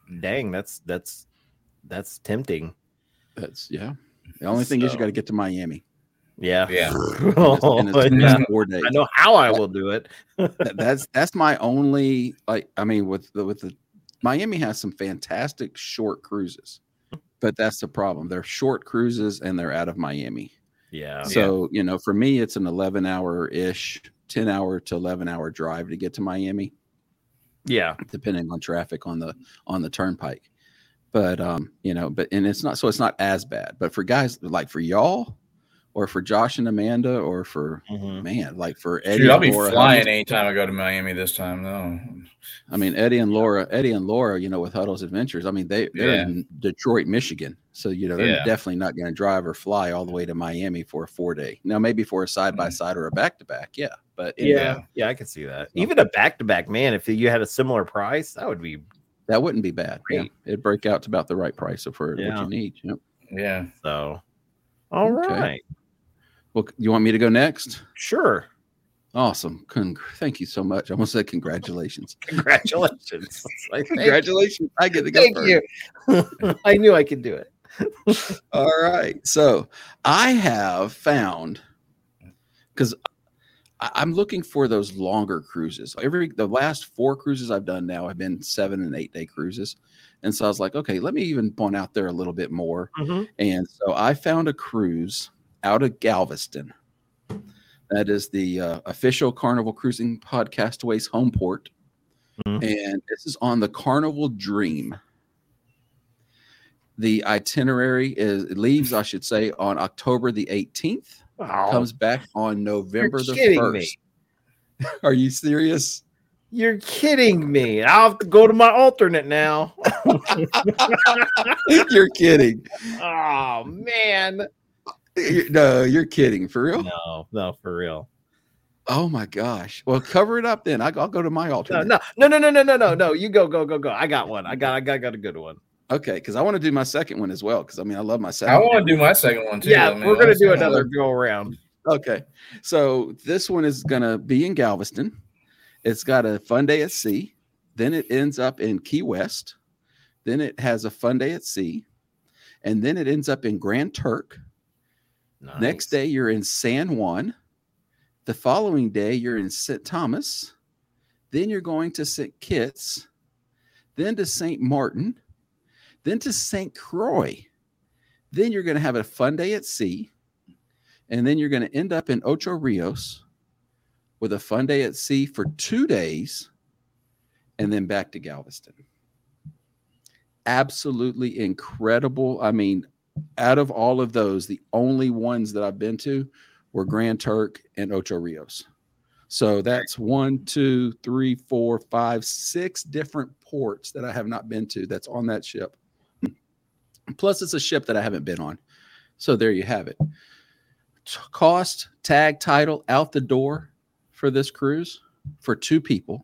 tempting. The only thing is So- you got to get to Miami. Yeah. Yeah. Oh, And it's yeah. 4 days. I know how I will do it. That's my only with the Miami has some fantastic short cruises, but that's the problem. They're short cruises and they're out of Miami. Yeah. So for me, it's an 11-hour-ish, 10-hour to 11-hour drive to get to Miami, Yeah. depending on traffic on the turnpike. But and it's not as bad. But for guys like for y'all, or for Josh and Amanda, or for Mhm. like for Eddie, Dude, I'll and be Laura, flying anytime I go to Miami this time, though. I mean, Eddie and Laura, with Huddle's Adventures. I mean, they're in Detroit, Michigan, so they're Yeah. definitely not going to drive or fly all the way to Miami for a 4-day. Now, maybe for a side-by-side or a back-to-back, yeah. But Yeah. I can see that. Even a back-to-back, man, if you had a similar price, that would be that wouldn't be bad. Yeah, Great. it'd break out to about the right price for what Yeah. you need. Yep. Yeah. so. All Okay. right. Well, you want me to go next? Sure. Awesome. Thank you so much. I almost said congratulations. Congratulations. Like, Congratulations. I get to go Thank first. you. I knew I could do it. All right. So I have found, because I'm looking for those longer cruises. The last 4 cruises I've done now have been 7 and 8 day cruises. And so I was like, okay, let me even point out there a little bit more. Mhm. And so I found a cruise out of Galveston. That is the official Carnival Cruising Podcastaways home port. Mhm. And this is on the Carnival Dream. The itinerary leaves, I should say, on October the 18th. Oh, Comes back on November you're the kidding 1st. me. Are you serious? You're kidding me. I'll have to go to my alternate now. You're kidding. Oh man. No, you're kidding. For real? No, for real. Oh my gosh. Well, cover it up then. I'll go to my alternate. No. You go. I got one. I got a good one. Okay, because I want to do my second one as well. Because I mean, I love my I second. want to do my second one too. Yeah, I mean, we're gonna let's- do another go around. Okay, so this one is gonna be in Galveston. It's got a fun day at sea. Then it ends up in Key West. Then it has a fun day at sea, and then it ends up in Grand Turk. Nice. Next day you're in San Juan. The following day you're in St. Thomas. Then you're going to St. Kitts. Then to St. Martin. Then to St. Croix. Then you're going to have a fun day at sea. And then you're going to end up in Ocho Rios with a fun day at sea for 2 days. And then back to Galveston. Absolutely incredible. I mean, out of all of those, the only ones that I've been to were Grand Turk and Ocho Rios. So that's 1, 2, 3, 4, 5, 6 different ports that I have not been to that's on that ship. Plus, it's a ship that I haven't been on. So there you have it. Cost, tag, title, out the door for this cruise for 2 people.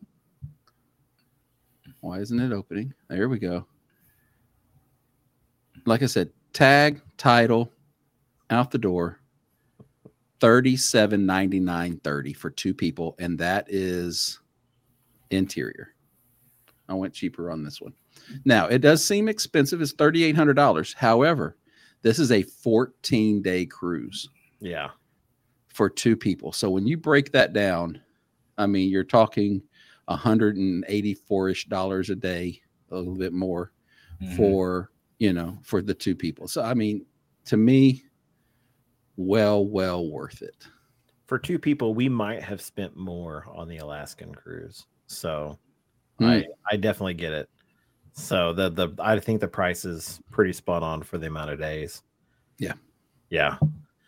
Why isn't it opening? There we go. Like I said, tag, title, out the door, $37.99.30 for 2 people, and that is interior. I went cheaper on this one. Now, it does seem expensive. It's $3,800. However, this is a 14-day cruise Yeah. for 2 people. So when you break that down, I mean, you're talking $184-ish a day, a little bit more for the 2 people. So, I mean, to me, well worth it. For 2 people, we might have spent more on the Alaskan cruise. So I definitely get it. So I think the price is pretty spot on for the amount of days. Yeah. Yeah.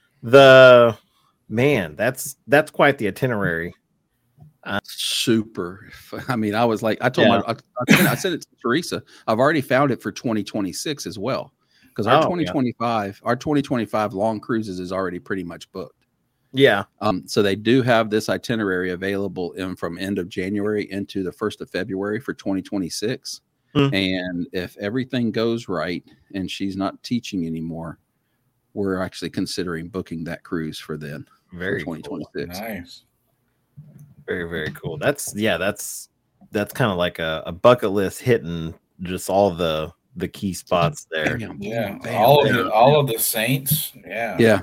That's quite the itinerary. Super. I mean, I was like, I told I said it to Teresa. I've already found it for 2026 as well. Because our 2025 long cruises is already pretty much booked. Yeah. So they do have this itinerary available from end of January into the 1st of February for 2026. And if everything goes right and she's not teaching anymore, we're actually considering booking that cruise for then. Very for 2026. Cool. Nice. Very, very cool. That's kind of like a bucket list hitting just all the key spots there. Yeah. All of the saints. Yeah.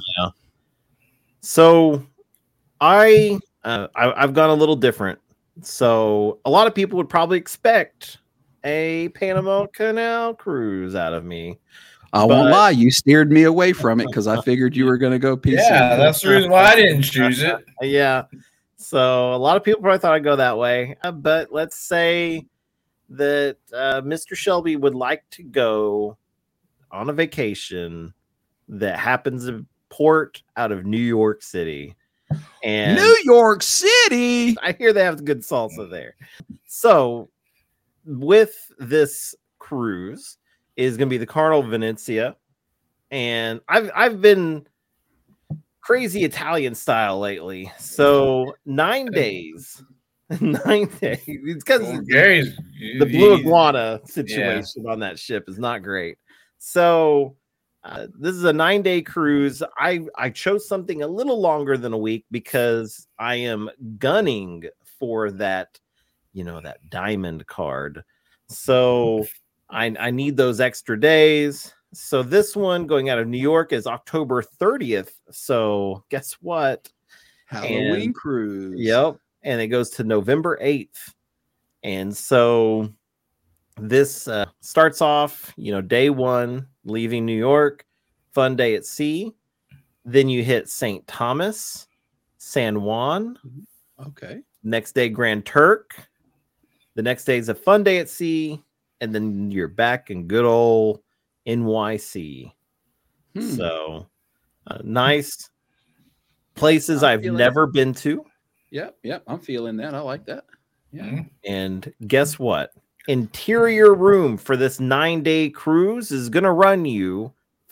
So I've gone a little different. So a lot of people would probably expect a Panama Canal cruise out of me. I won't lie, you steered me away from it because I figured you were going to go PC. Yeah, that's the reason why I didn't choose it. Yeah. So a lot of people probably thought I'd go that way. But let's say that Mr. Shelby would like to go on a vacation that happens to port out of New York City. And New York City. I hear they have good salsa there. So with this cruise is going to be the Carnival Venezia. And I've been crazy Italian style lately. So 9 days. 9 days. It's because the blue iguana situation on that ship is not great. So this is a 9-day cruise. I chose something a little longer than a week because I am gunning for that, that diamond card. So I need those extra days. So this one going out of New York is October 30th. So guess what? Halloween cruise. Yep. And it goes to November 8th. And so this starts off, day 1, leaving New York, fun day at sea. Then you hit St. Thomas, San Juan. Okay. Next day, Grand Turk. The next day is a fun day at sea. And then you're back in good old NYC. So nice places I've never been to. Yep. I'm feeling that. I like that. Yeah. And guess what? Interior room for this 9-day cruise is going to run you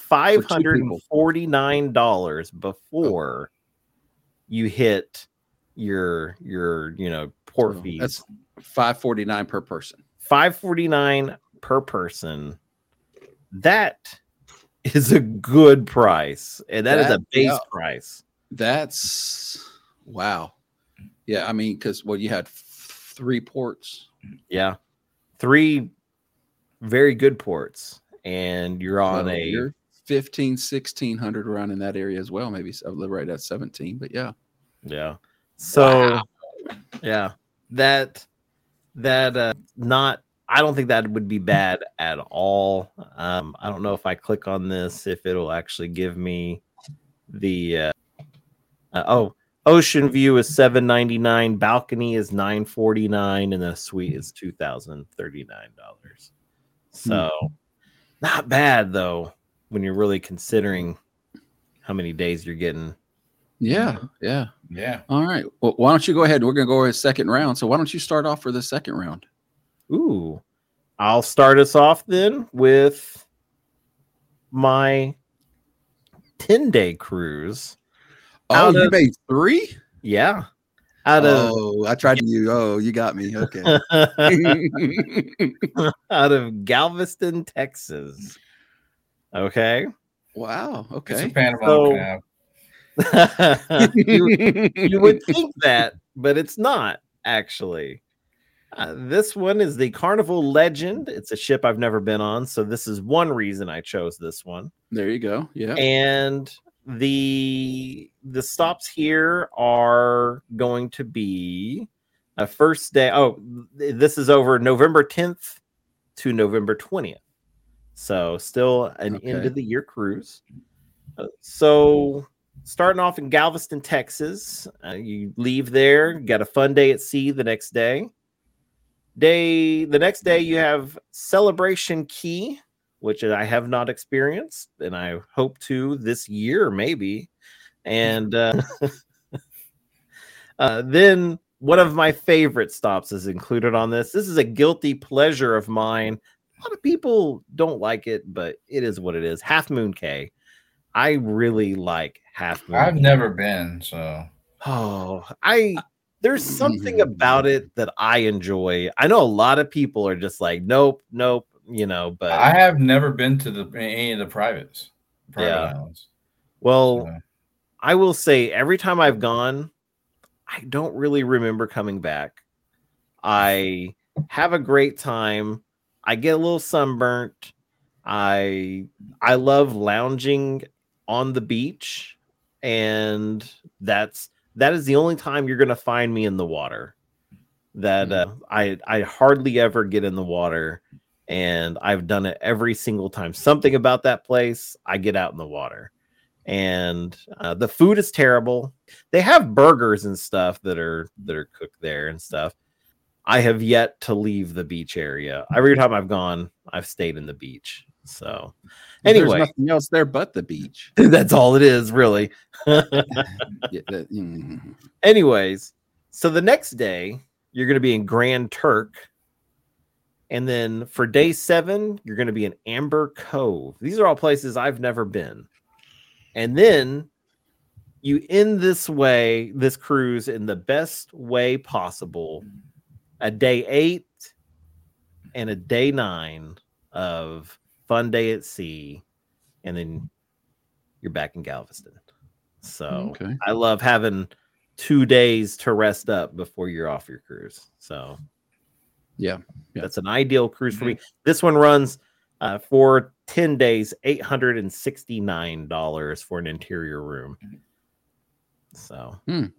$549 before you hit your port So fees. that's $549 per person. $549 per person. That is a good price, and that is a base price. That's wow. Yeah, I mean, because you had 3 ports. Yeah, 3 very good ports, and you're on you're 1,500-1,600 around in that area as well. Maybe I live right at 17, but yeah. So yeah, that not. I don't think that would be bad at all. I don't know if I click on this if it'll actually give me the ocean view is $799, balcony is $949, and the suite is $2,039. So not bad though when you're really considering how many days you're getting. Yeah. All right. Well, why don't you go ahead? We're gonna go over the second round. So why don't you start off for the second round? Ooh, I'll start us off then with my 10-day cruise. Oh, you made 3? Yeah. I tried to you. Oh, you got me. Okay. Out of Galveston, Texas. Okay. Wow. Okay. It's a Panama Canal. you would think that, but it's not actually. This one is the Carnival Legend. It's a ship I've never been on, so this is one reason I chose this one. There you go. Yeah. And the stops here are going to be a first day. Oh, this is over November 10th to November 20th. So still an end of the year cruise. So starting off in Galveston, Texas, you leave there, got a fun day at sea the next day. The next day you have Celebration Key, which I have not experienced, and I hope to this year maybe. And then one of my favorite stops is included on this. This is a guilty pleasure of mine. A lot of people don't like it, but it is what it is. Half Moon Cay. I really like Half Moon. I've never been, so there's something about it that I enjoy. I know a lot of people are just like, nope, but I have never been to any of the private islands. Well, I will say every time I've gone, I don't really remember coming back. I have a great time. I get a little sunburnt. I love lounging on the beach, and that is the only time you're going to find me in the water. I hardly ever get in the water, and I've done it every single time. Something about that place, I get out in the water. And the food is terrible. They have burgers and stuff that are cooked there and stuff. I have yet to leave the beach area. Every time I've gone, I've stayed in the beach. So anyway, there's nothing else there but the beach. That's all it is, really. Anyways, so the next day you're going to be in Grand Turk, and then for day 7 you're going to be in Amber Cove. These are all places I've never been. And then you end this cruise in the best way possible. A day 8 and a day 9 of fun day at sea, and then you're back in Galveston. So I love having 2 days to rest up before you're off your cruise. So yeah. That's an ideal cruise for me. This one runs for 10 days, $869 for an interior room. So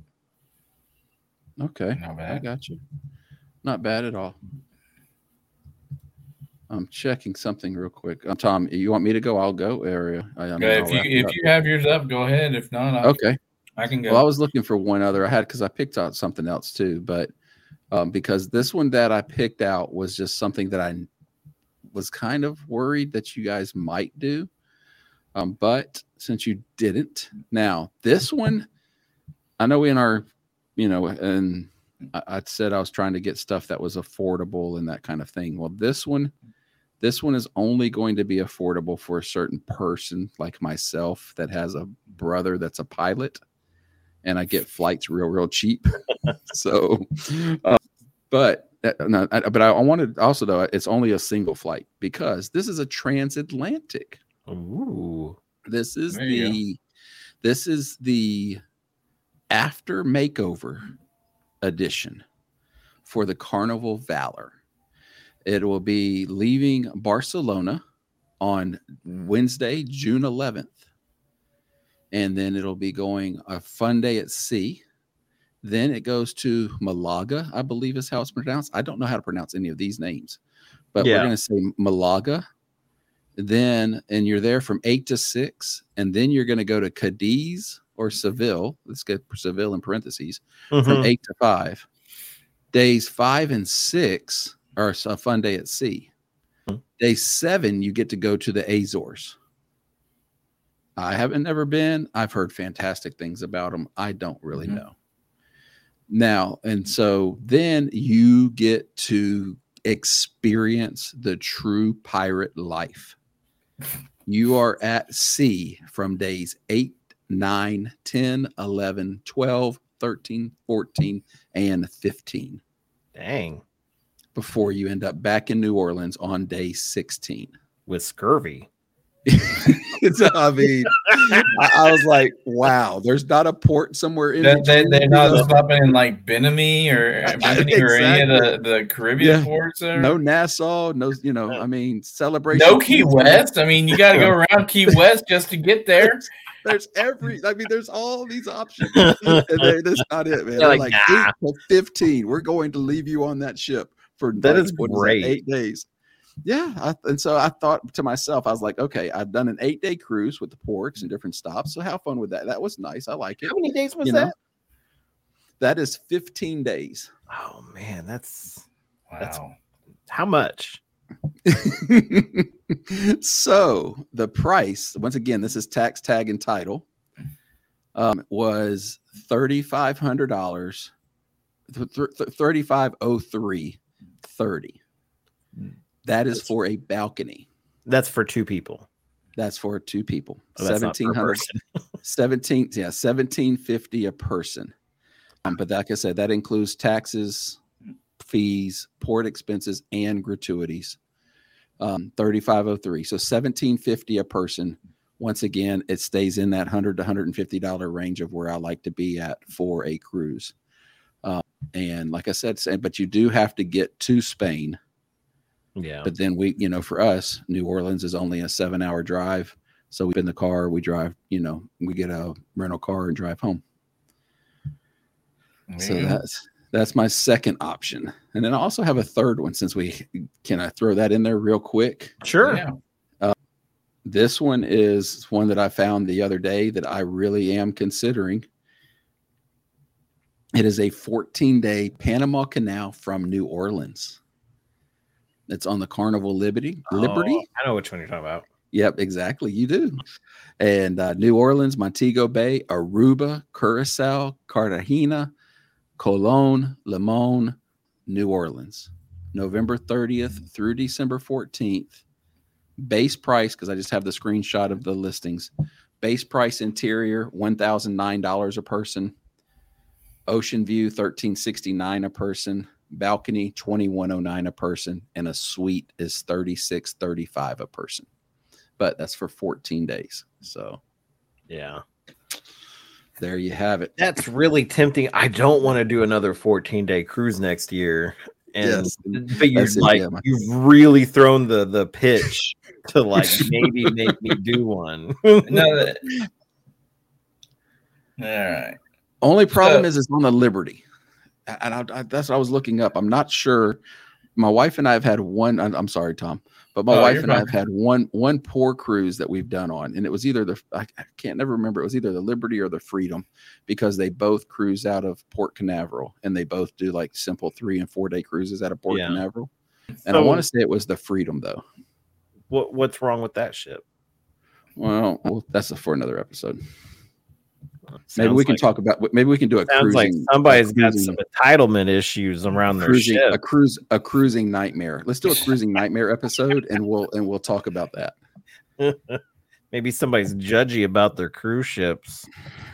okay, not bad. I got you. Not bad at all. I'm checking something real quick. Tom, you want me to go? I'll go. If you have yours up, go ahead. If not, I can go. Well, I was looking for one other. Because I picked out something else too, but because this one that I picked out was just something that I was kind of worried that you guys might do, but since you didn't, now this one, I know in our, and I said I was trying to get stuff that was affordable and that kind of thing. Well, this one is only going to be affordable for a certain person like myself that has a brother that's a pilot, and I get flights real cheap. So, but I wanted also, though, it's only a single flight because this is a transatlantic. Ooh. This is There you the after makeover edition for the Carnival Valor. It will be leaving Barcelona on Wednesday, June 11th. And then it'll be going a fun day at sea. Then it goes to Malaga, I believe is how it's pronounced. I don't know how to pronounce any of these names, but we're going to say Malaga. Then, and you're there from 8 to 6. And then you're going to go to Cadiz or Seville. Let's get Seville in parentheses from 8 to 5. Days 5 and 6 are a fun day at sea. Day 7, you get to go to the Azores. I haven't never been. I've heard fantastic things about them. I don't really know. Now, and so then you get to experience the true pirate life. You are at sea from days 8, 9, 10, 11, 12, 13, 14, and 15. Dang. Before you end up back in New Orleans on day 16. With scurvy. I mean, I was like, wow, there's not a port somewhere in They're not stopping in like Bimini or any of the Caribbean ports there? No Nassau, no, I mean, celebration. No Key West. I mean, you got to go around Key West just to get there. There's all these options. And that's not it, man. They're like 8 nah. to 15. We're going to leave you on that ship for that is great. 8 days. Yeah. And so I thought to myself, I was like, okay, I've done an 8-day cruise with the ports and different stops. So how fun would that? That was nice. I like it. How many days was that? That is 15 days. Oh man, that's Wow. how much? So the price, once again, this is tax, tag, and title, was $3,500, $3,503.30. That is for a balcony. That's for 2 people. That's for 2 people. Oh, that's not per person. $1,750 a person. But like I said, that includes taxes, fees, port expenses, and gratuities. $3,503. So $1,750 a person. Once again, it stays in that $100 to $150 range of where I like to be at for a cruise. And like I said, but you do have to get to Spain. Yeah. But then for us, New Orleans is only a 7-hour drive. So we in the car, we drive, we get a rental car and drive home. So that's my second option. And then I also have a third one can I throw that in there real quick? Sure. Yeah. This one is one that I found the other day that I really am considering. It is a 14-day Panama Canal from New Orleans. It's on the Carnival Liberty. I know which one you're talking about. Yep, exactly. You do. And New Orleans, Montego Bay, Aruba, Curacao, Cartagena, Cologne, Limon, New Orleans, November 30th through December 14th. Base price, because I just have the screenshot of the listings. Base price interior, $1,009 a person. Ocean view, $1,369 a person. Balcony, $2,109 a person. And a suite is $3,635 a person. But that's for 14 days. So, yeah. There you have it. That's really tempting. I don't want to do another 14-day cruise next year. And but you're you've really thrown the pitch to maybe make me do one. No, all right. Only problem is it's on the Liberty. And that's what I was looking up. I'm not sure. My wife and I have had one. I'm sorry, Tom, but my wife and I have had one poor cruise that we've done on, and it was either I can't never remember. It was either the Liberty or the Freedom, because they both cruise out of Port Canaveral, and they both do like simple 3 and 4 day cruises out of Port Canaveral. And I want to say it was the Freedom though. What's wrong with that ship? Well, that's for another episode. Maybe we can talk about. Maybe we can do a Sounds like cruising. somebody's a got cruising- some entitlement issues around their cruising, ship. a cruising nightmare. Let's do a cruising nightmare episode, and we'll talk about that. Maybe somebody's judgy about their cruise ships.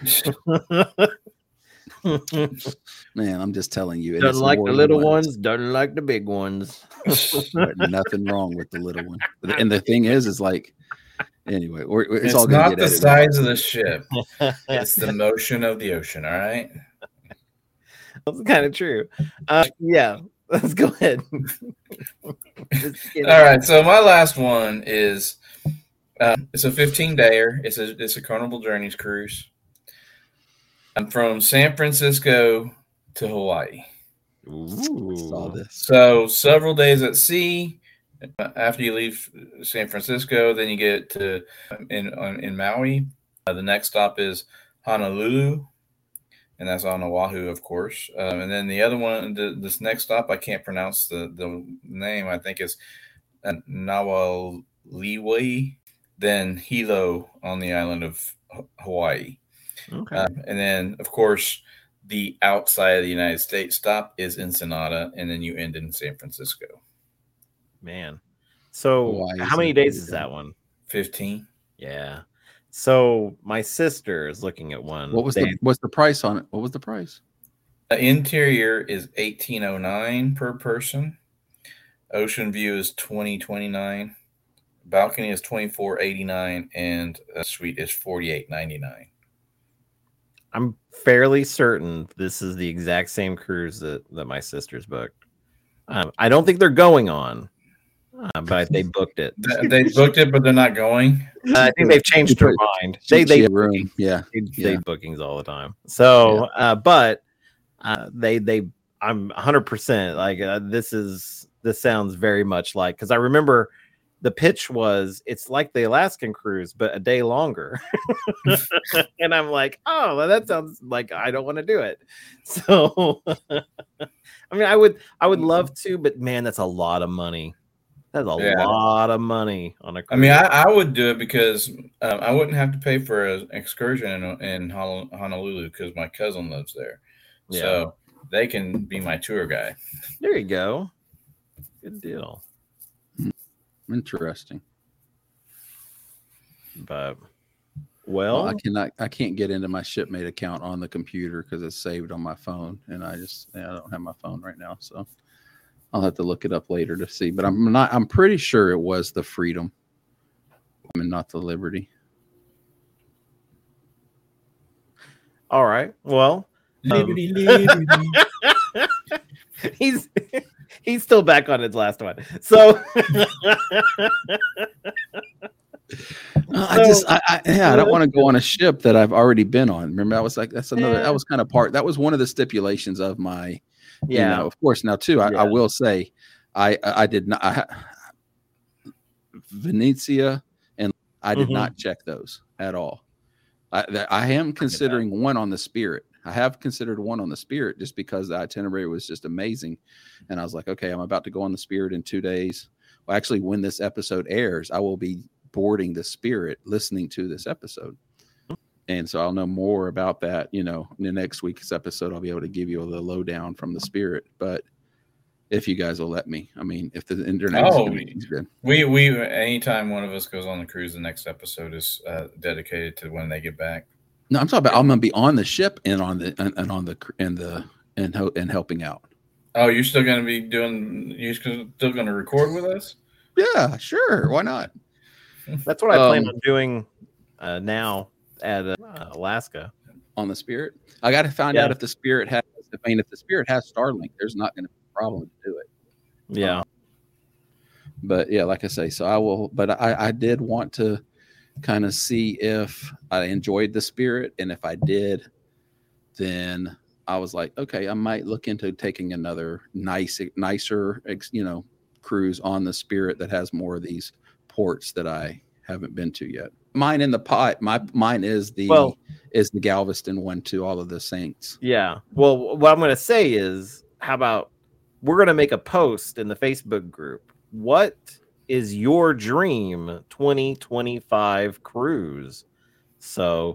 Man, I'm just telling you, Doesn't like the little ones, doesn't like the big ones. But nothing wrong with the little one. And the thing is like, anyway, it's It's all gonna not get the edited. size of the ship; it's the motion of the ocean. All right. That's kind of true. Yeah, let's go ahead. All right. So my last one is it's a 15-dayer. It's a Carnival Journeys cruise. I'm from San Francisco to Hawaii. Saw Ooh. this. So several days at sea. After you leave San Francisco, then you get to in Maui. The next stop is Honolulu, and that's on Oahu, of course. And then the other one, this next stop, I can't pronounce the name. I think is Nawaliwai, then Hilo on the island of Hawaii. Okay. And then, of course, the outside of the United States stop is Ensenada, and then you end in San Francisco. Man. So Hawaii how is many a days pretty is good that one? 15. Yeah. So my sister is looking at one. What's the price on it? What was the price? The interior is $1,809 per person. Ocean view is $20.29. Balcony is $24.89, and a suite is $48.99. I'm fairly certain this is the exact same cruise that my sister's booked. I don't think they're going on, but they booked it. They booked it, but they're not going. I think they've changed their mind. They room. Yeah. they bookings all the time. So, but they I'm 100% like this sounds very much like, because I remember the pitch was it's like the Alaskan cruise but a day longer. And I'm like, oh, well, that sounds like I don't want to do it. So I mean, I would love to, but man, that's a lot of money. That's a lot of money on a cruise. I mean, I would do it because I wouldn't have to pay for an excursion in Honolulu because my cousin lives there. Yeah. So they can be my tour guide. There you go. Good deal. Interesting. But Well, I can't get into my Shipmate account on the computer because it's saved on my phone, and I don't have my phone right now, so I'll have to look it up later to see. But I'm pretty sure it was the Freedom, and not the Liberty. all right. Well, Liberty. he's still back on his last one. So I don't want to go on a ship that I've already been on. Remember, that was kind of part. That was one of the stipulations of my. yeah. You know, of course. Now, too, I will say, I did not. Venezia, and I did not check those at all. I am considering one on the Spirit. I have considered one on the Spirit just because the itinerary was just amazing, and I was like, okay, I'm about to go on the Spirit in 2 days. Well, actually, when this episode airs, I will be boarding the Spirit, listening to this episode. And so I'll know more about that, in the next week's episode. I'll be able to give you the lowdown from the Spirit. But if you guys will let me, I mean, if the internet is good. We anytime one of us goes on the cruise, the next episode is dedicated to when they get back. No, I'm talking about I'm going to be on the ship and helping out. Oh, you're still going to be doing? You're still going to record with us? Yeah, sure. Why not? That's what I plan on doing now at Alaska. On the Spirit, I got to find out if the Spirit has. If the Spirit has Starlink, there's not going to be a problem to do it. Yeah. But yeah, like I say, so I will. But I did want to kind of see if I enjoyed the Spirit, and if I did, then I was like, okay, I might look into taking another nicer, cruise on the Spirit that has more of these ports that I haven't been to yet. Mine in the pot. Mine is the Galveston one to all of the Saints. Yeah. Well, what I'm going to say is, how about we're going to make a post in the Facebook group. What is your dream 2025 cruise? So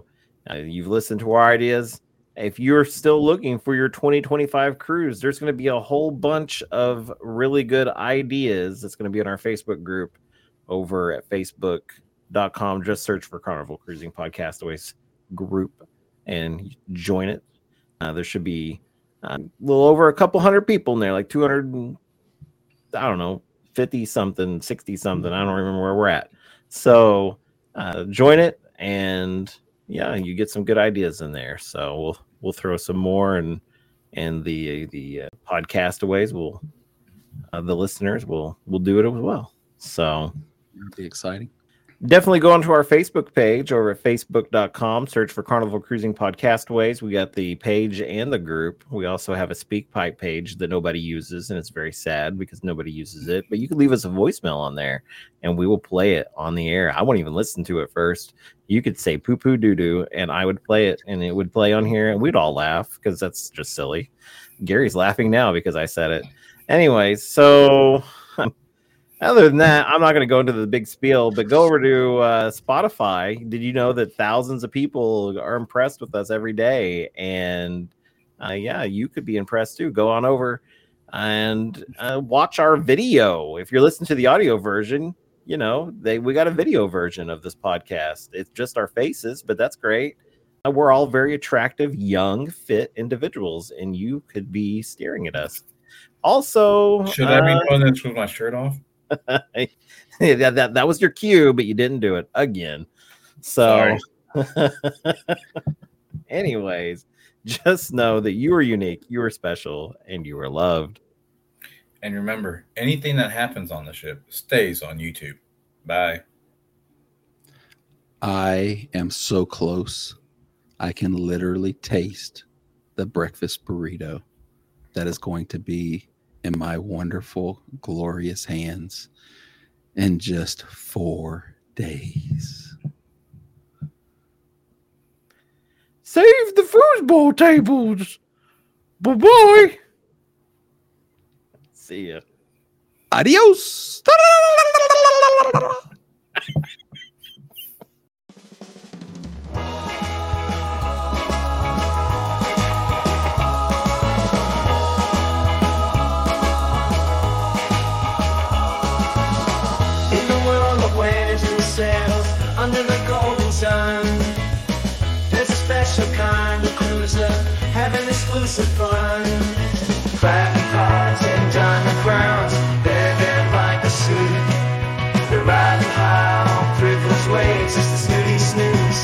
You've listened to our ideas. If you're still looking for your 2025 cruise, there's going to be a whole bunch of really good ideas that's going to be in our Facebook group over at facebook.com. Just search for Carnival Cruising Podcastaways group and join it. There should be a little over a couple hundred people in there, like 200, I don't know, 50 something, 60 something. I don't remember where we're at. So join it, and yeah, you get some good ideas in there. So we'll throw some more, and the podcastaways will, the listeners will do it as well. So it'll be exciting. Definitely go onto our Facebook page over at facebook.com. Search for Carnival Cruising Podcastaways. We got the page and the group. We also have a SpeakPipe page that nobody uses, and it's very sad because nobody uses it. But you can leave us a voicemail on there, and we will play it on the air. I won't even listen to it first. You could say poo poo doo doo, and I would play it, and it would play on here, and we'd all laugh because that's just silly. Gary's laughing now because I said it. Anyways, so other than that, I'm not going to go into the big spiel, but go over to Spotify. Did you know that thousands of people are impressed with us every day? And yeah, you could be impressed too. Go on over and watch our video. If you're listening to the audio version, you know, we got a video version of this podcast. It's just our faces, but that's great. We're all very attractive, young, fit individuals, and you could be staring at us. Also, should I be doing this with my shirt off? that was your cue, but you didn't do it again. So anyways, just know that you are unique, you are special, and you are loved. And remember, anything that happens on the ship stays on YouTube. Bye. I am so close. I can literally taste the breakfast burrito that is going to be in my wonderful, glorious hands in just 4 days. Save the foosball tables. Bye-bye. See ya. Adios. Under the golden sun, there's a special kind of cruiser having exclusive fun. Cracking cards and diamond crowns, they're like the suit. They're riding high on privileged waves. It's the snooty snooze.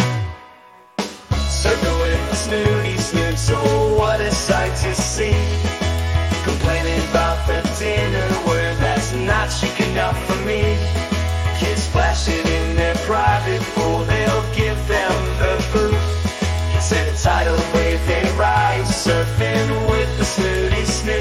Circle with the snooty snooze. Oh, what a sight to see. Complaining about the dinner where that's not chic enough for me. Kids splashing in their private pool, they'll give them the boot. Set a tidal wave, they ride, surfing with the snooty snoot.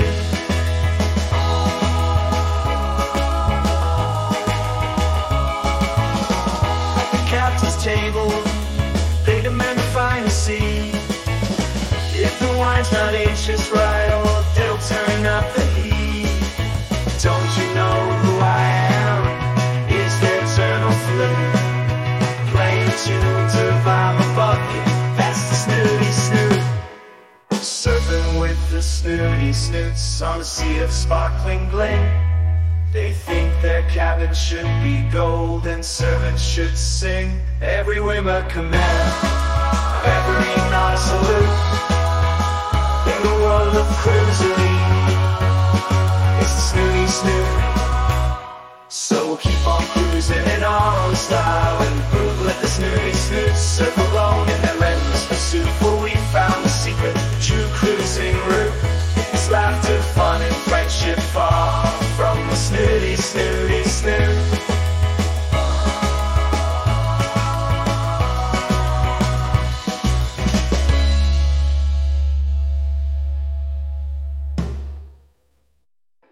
At the captain's table, they demand a fine sea. If the wine's not anxious, right, or they'll turn up the heat. Don't you know who I am? Eternal flute, playing tunes of I'm a bucket. That's the snooty snoot. Surfing with the snooty snoots on a sea of sparkling gleam. They think their cabin should be gold and servants should sing every whimmer command, every nod salute. In the world of cruising, it's the snooty snoot. So we'll keep on cruising in our own style and let the snooty snoots surf alone.